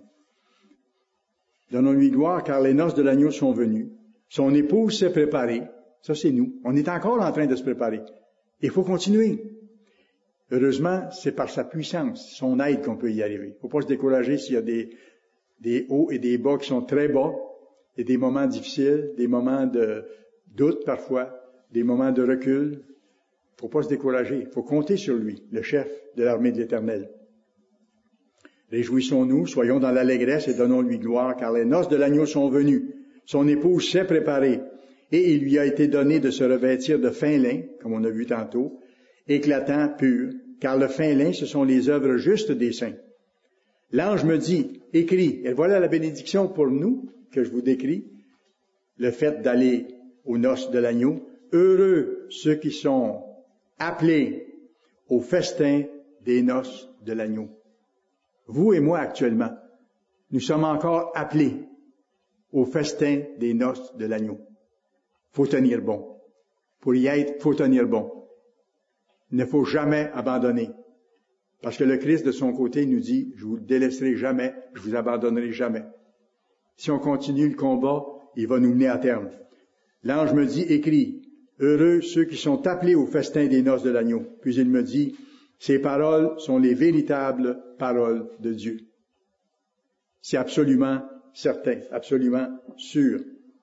S1: Donnons-lui gloire, car les noces de l'agneau sont venues. Son épouse s'est préparée. Ça, c'est nous. On est encore en train de se préparer. Il faut continuer. Heureusement, c'est par sa puissance, son aide qu'on peut y arriver. Il ne faut pas se décourager s'il y a des, des hauts et des bas qui sont très bas, et des moments difficiles, des moments de doute parfois, des moments de recul. Il ne faut pas se décourager. Il faut compter sur lui, le chef de l'armée de l'Éternel. Réjouissons-nous, soyons dans l'allégresse et donnons-lui gloire, car les noces de l'agneau sont venues. Son épouse s'est préparée, et il lui a été donné de se revêtir de fin lin, comme on a vu tantôt, éclatant, pur, car le fin lin, ce sont les œuvres justes des saints. L'ange me dit, écris, et voilà la bénédiction pour nous, que je vous décris, le fait d'aller aux noces de l'agneau. Heureux ceux qui sont appelés au festin des noces de l'agneau. Vous et moi actuellement, nous sommes encore appelés au festin des noces de l'agneau. Faut tenir bon. Pour y être, faut tenir bon. Il ne faut jamais abandonner. Parce que le Christ, de son côté, nous dit, je vous délaisserai jamais, je vous abandonnerai jamais. Si on continue le combat, il va nous mener à terme. L'ange me dit, écris, heureux ceux qui sont appelés au festin des noces de l'agneau. Puis il me dit, ces paroles sont les véritables paroles de Dieu. C'est absolument certain, absolument sûr.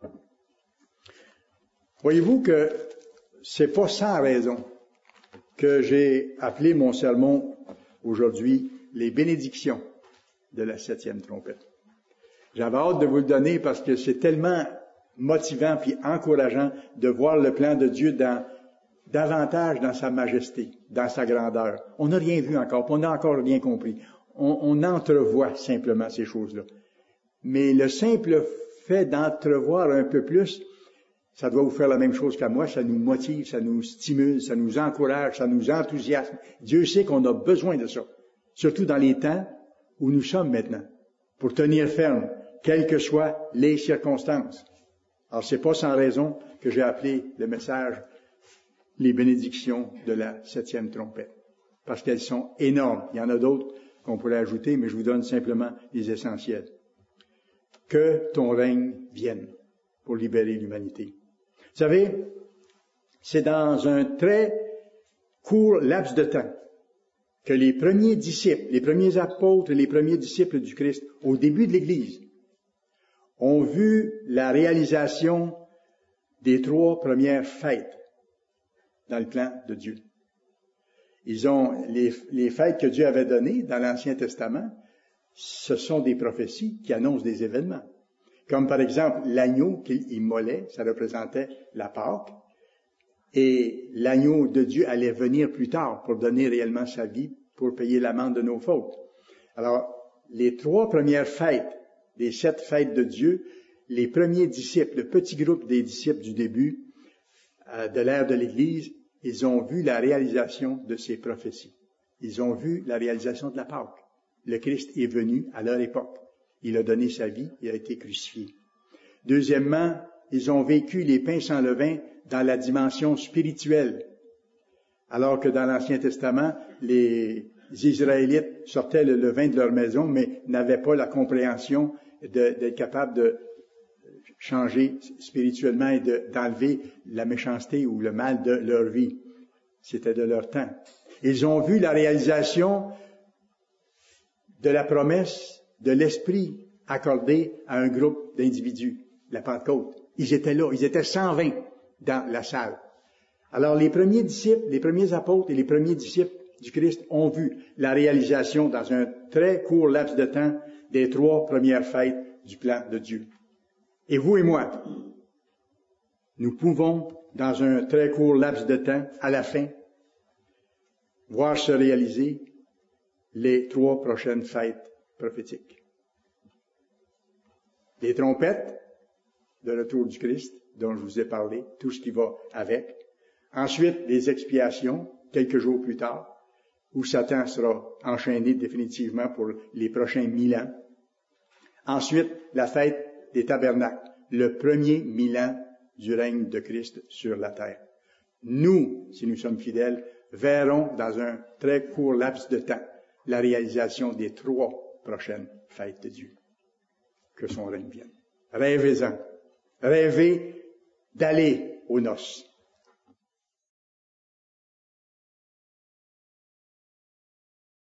S1: Voyez-vous que c'est pas sans raison que j'ai appelé mon sermon aujourd'hui les bénédictions de la septième trompette. J'avais hâte de vous le donner parce que c'est tellement motivant puis encourageant de voir le plan de Dieu dans, davantage dans sa majesté, dans sa grandeur. On n'a rien vu encore, on n'a encore rien compris. On, on entrevoit simplement ces choses-là. Mais le simple fait d'entrevoir un peu plus, ça doit vous faire la même chose qu'à moi, ça nous motive, ça nous stimule, ça nous encourage, ça nous enthousiasme. Dieu sait qu'on a besoin de ça, surtout dans les temps où nous sommes maintenant, pour tenir ferme, quelles que soient les circonstances. Alors, c'est pas sans raison que j'ai appelé le message « Les bénédictions de la septième trompette », parce qu'elles sont énormes. Il y en a d'autres qu'on pourrait ajouter, mais je vous donne simplement les essentiels. Que ton règne vienne pour libérer l'humanité. Vous savez, c'est dans un très court laps de temps que les premiers disciples, les premiers apôtres, les premiers disciples du Christ, au début de l'Église, ont vu la réalisation des trois premières fêtes dans le plan de Dieu. Ils ont les, les fêtes que Dieu avait données dans l'Ancien Testament, ce sont des prophéties qui annoncent des événements. Comme par exemple, l'agneau qu'il immolait, ça représentait la Pâque, et l'agneau de Dieu allait venir plus tard pour donner réellement sa vie, pour payer l'amende de nos fautes. Alors, les trois premières fêtes, les sept fêtes de Dieu, les premiers disciples, le petit groupe des disciples du début euh, de l'ère de l'Église, ils ont vu la réalisation de ces prophéties. Ils ont vu la réalisation de la Pâque. Le Christ est venu à leur époque. Il a donné sa vie, il a été crucifié. Deuxièmement, ils ont vécu les pains sans levain dans la dimension spirituelle. Alors que dans l'Ancien Testament, les Israélites sortaient le levain de leur maison, mais n'avaient pas la compréhension de, d'être capables de changer spirituellement et de, d'enlever la méchanceté ou le mal de leur vie. C'était de leur temps. Ils ont vu la réalisation de la promesse de l'Esprit accordé à un groupe d'individus, la Pentecôte. Ils étaient là, ils étaient cent vingt dans la salle. Alors les premiers disciples, les premiers apôtres et les premiers disciples du Christ ont vu la réalisation dans un très court laps de temps des trois premières fêtes du plan de Dieu. Et vous et moi, nous pouvons, dans un très court laps de temps, à la fin, voir se réaliser les trois prochaines fêtes prophétiques. Les trompettes, le retour du Christ, dont je vous ai parlé, tout ce qui va avec. Ensuite, les expiations, quelques jours plus tard, où Satan sera enchaîné définitivement pour les prochains mille ans. Ensuite, la fête des tabernacles, le premier mille ans du règne de Christ sur la terre. Nous, si nous sommes fidèles, verrons dans un très court laps de temps la réalisation des trois prochaines fêtes de Dieu. Que son règne vienne. Rêvez-en. Rêvez d'aller aux noces.